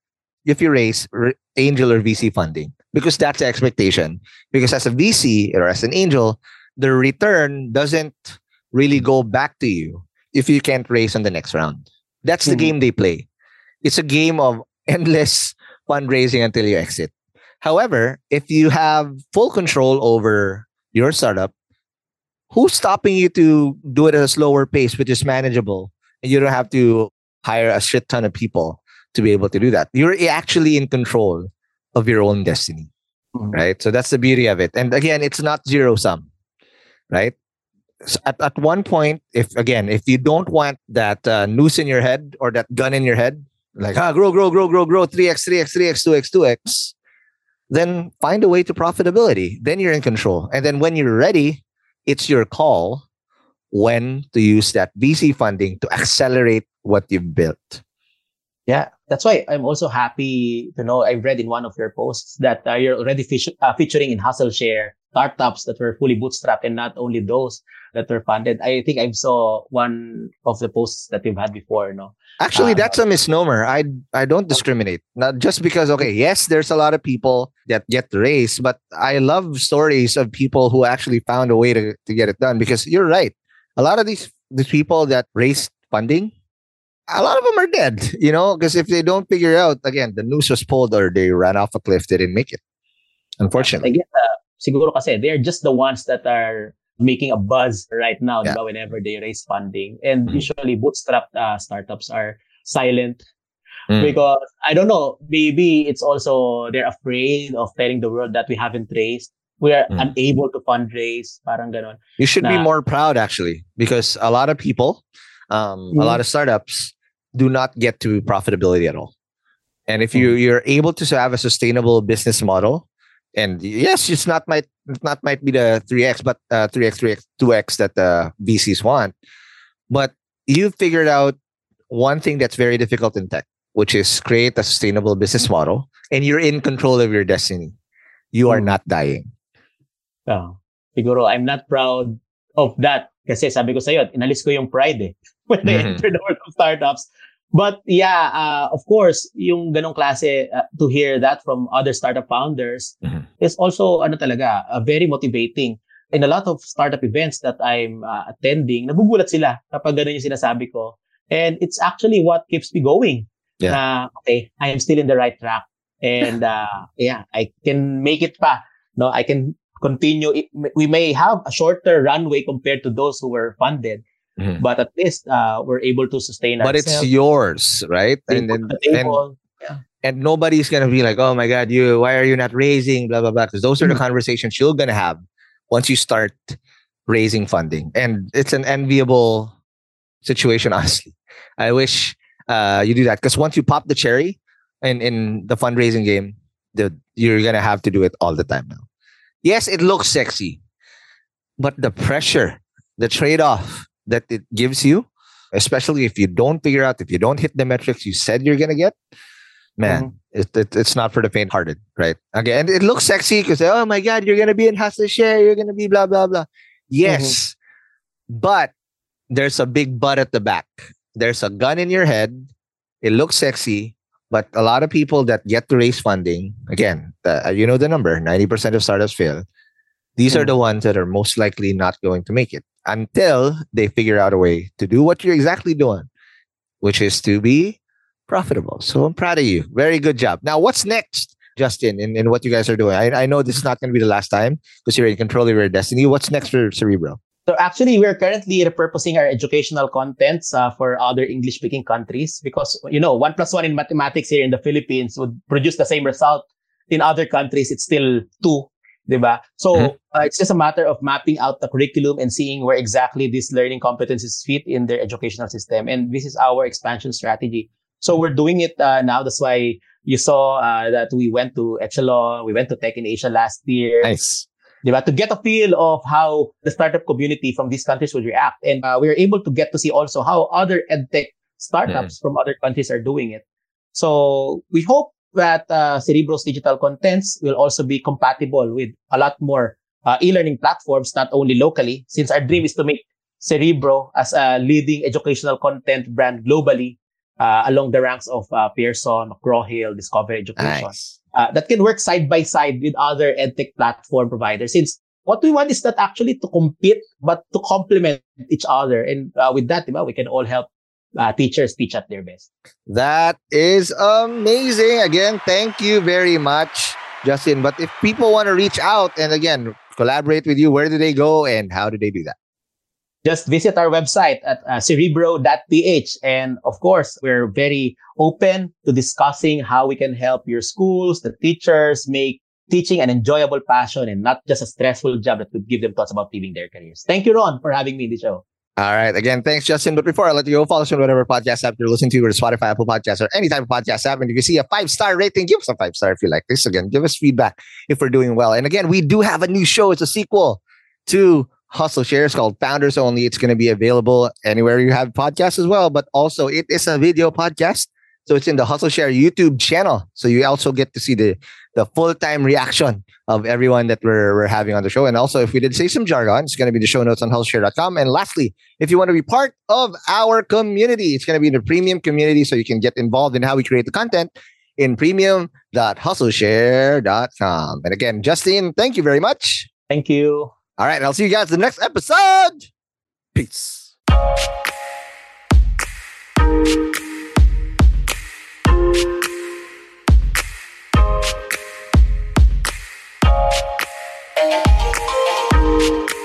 if you raise r- angel or V C funding, because that's the expectation. Because as a V C or as an angel, the return doesn't really go back to you if you can't raise on the next round. That's the
Mhm.
game they play. It's a game of endless fundraising until you exit. However, if you have full control over your startup, who's stopping you to do it at a slower pace, which is manageable, and you don't have to hire a shit ton of people to be able to do that? You're actually in control of your own destiny,
Mhm.
right? So that's the beauty of it. And again, it's not zero sum, right? s- at, at one point, if again, if you don't want that uh, noose in your head or that gun in your head, like, ah, grow, grow, grow, grow, grow, three x, three x, three x, two x, two x, then find a way to profitability. Then you're in control. And then when you're ready, it's your call when to use that V C funding to accelerate what you've built.
Yeah, that's why I'm also happy to know I read in one of your posts that uh, you're already feature, uh, featuring in Hustle Share startups that were fully bootstrapped and not only those that were funded. I think I saw one of the posts that you've had before, no?
Actually,
Uh,
that's a misnomer. I I don't discriminate. Not just because, okay, yes, there's a lot of people that get the race, but I love stories of people who actually found a way to, to get it done. Because you're right. A lot of these these people that raised funding, a lot of them are dead, you know, because if they don't figure out, again, the noose was pulled or they ran off a cliff, they didn't make it.
I
Unfortunately.
guess, uh, siguro kasi they're just the ones that are making a buzz right now,
Yeah.
diba, whenever they raise funding. And
Mhm.
usually bootstrapped uh, startups are silent
Mm.
because, I don't know, maybe it's also they're afraid of telling the world that we haven't raised. We are
Mm.
unable to fundraise, parang ganon.
You should be
Na-
more proud, actually, because a lot of people, um, a
Mhm.
lot of startups do not get to profitability at all. And if you
Mhm.
you're able to have a sustainable business model, and yes, it's not might it not might be the three x, but uh, three x, three x, two x that the V Cs want, but you figured out one thing that's very difficult in tech, which is create a sustainable business model, and you're in control of your destiny. You are
Mhm.
not dying.
Ah, siguro, I'm not proud of that. Kasi sabi ko sa'yo, inalis ko yung pride eh. When I
Mhm.
entered the world of startups. But yeah, uh, of course, yung ganong klase, uh, to hear that from other startup founders
Mhm.
is also, ano talaga, uh, very motivating. In a lot of startup events that I'm uh, attending, nagugulat sila kapag ganon yung sinasabi ko. And it's actually what keeps me going.
Yeah.
Na, okay, I am still in the right track. And uh, yeah, I can make it pa. No, I can continue. It- We may have a shorter runway compared to those who were funded,
Mhm.
but at least uh, we're able to sustain
But it's
ourselves.
yours, right?
They
And
put
then
the
and
table.
and nobody's gonna be like, oh my god, you why are you not raising? Blah blah blah. Because those are the
Mhm.
conversations you're gonna have once you start raising funding. And it's an enviable situation, honestly. I wish uh, you do that. Because once you pop the cherry in, in the fundraising game, the, you're gonna have to do it all the time now. Yes, it looks sexy, but the pressure, the trade-off that it gives you, especially if you don't figure out, if you don't hit the metrics you said you're gonna get, man, it, it, it's not for the faint-hearted, right? Again, it looks sexy because, oh my God, you're gonna be in Hustle Share, you're gonna be blah blah blah. Yes, but there's a big but at the back. There's a gun in your head. It looks sexy, but a lot of people that get to raise funding, again, uh, you know the number, ninety percent of startups fail. These are
Mm.
the ones that are most likely not going to make it until they figure out a way to do what you're exactly doing, which is to be profitable. So I'm proud of you. Very good job. Now, what's next, Justin, in, in what you guys are doing? I, I know this is not going to be the last time because you're in control of your destiny. What's next for Cerebro?
So actually, we're currently repurposing our educational contents uh, for other English-speaking countries because, you know, one plus one in mathematics here in the Philippines would produce the same result. In other countries, it's still two, diba? So
Mhm.
uh, it's just a matter of mapping out the curriculum and seeing where exactly these learning competencies fit in their educational system. And this is our expansion strategy. So we're doing it uh, now. That's why you saw uh, that we went to Echelon, we went to Tech in Asia last year.
Nice.
Diba? To get a feel of how the startup community from these countries would react. And uh, we were able to get to see also how other edtech startups from other countries are doing it. So we hope that uh, Cerebro's digital contents will also be compatible with a lot more uh, e-learning platforms, not only locally, since our dream is to make Cerebro as a leading educational content brand globally uh, along the ranks of uh, Pearson, McGraw-Hill, Discover Education.
Nice.
Uh, that can work side by side with other edtech platform providers. Since what we want is not actually to compete, but to complement each other. And uh, with that, diba, we can all help uh, teachers teach at their best.
That is amazing. Again, thank you very much, Justin. But if people want to reach out and again, collaborate with you, where do they go and how do they do that?
Just visit our website at uh, cerebro dot p h. And of course, we're very open to discussing how we can help your schools, the teachers make teaching an enjoyable passion and not just a stressful job that would give them thoughts about leaving their careers. Thank you, Ron, for having me in the show.
All right. Again, thanks, Justin. But before I let you go, follow us on whatever podcast app you're listening to, or Spotify, Apple Podcasts, or any type of podcast app. And if you see a five-star rating, give us a five-star if you like this. Again, give us feedback if we're doing well. And again, we do have a new show. It's a sequel to Hustle Share. It's called Founders Only. It's going to be available anywhere you have podcasts as well. But also, it is a video podcast. So it's in the Hustle Share YouTube channel. So you also get to see the, the full-time reaction of everyone that we're, we're having on the show. And also, if we did say some jargon, it's going to be the show notes on hustle share dot com. And lastly, if you want to be part of our community, it's going to be in the premium community, so you can get involved in how we create the content in premium dot hustle share dot com. And again, Justin, thank you very much.
Thank you.
All right, and I'll see you guys in the next episode. Peace.
Thank you.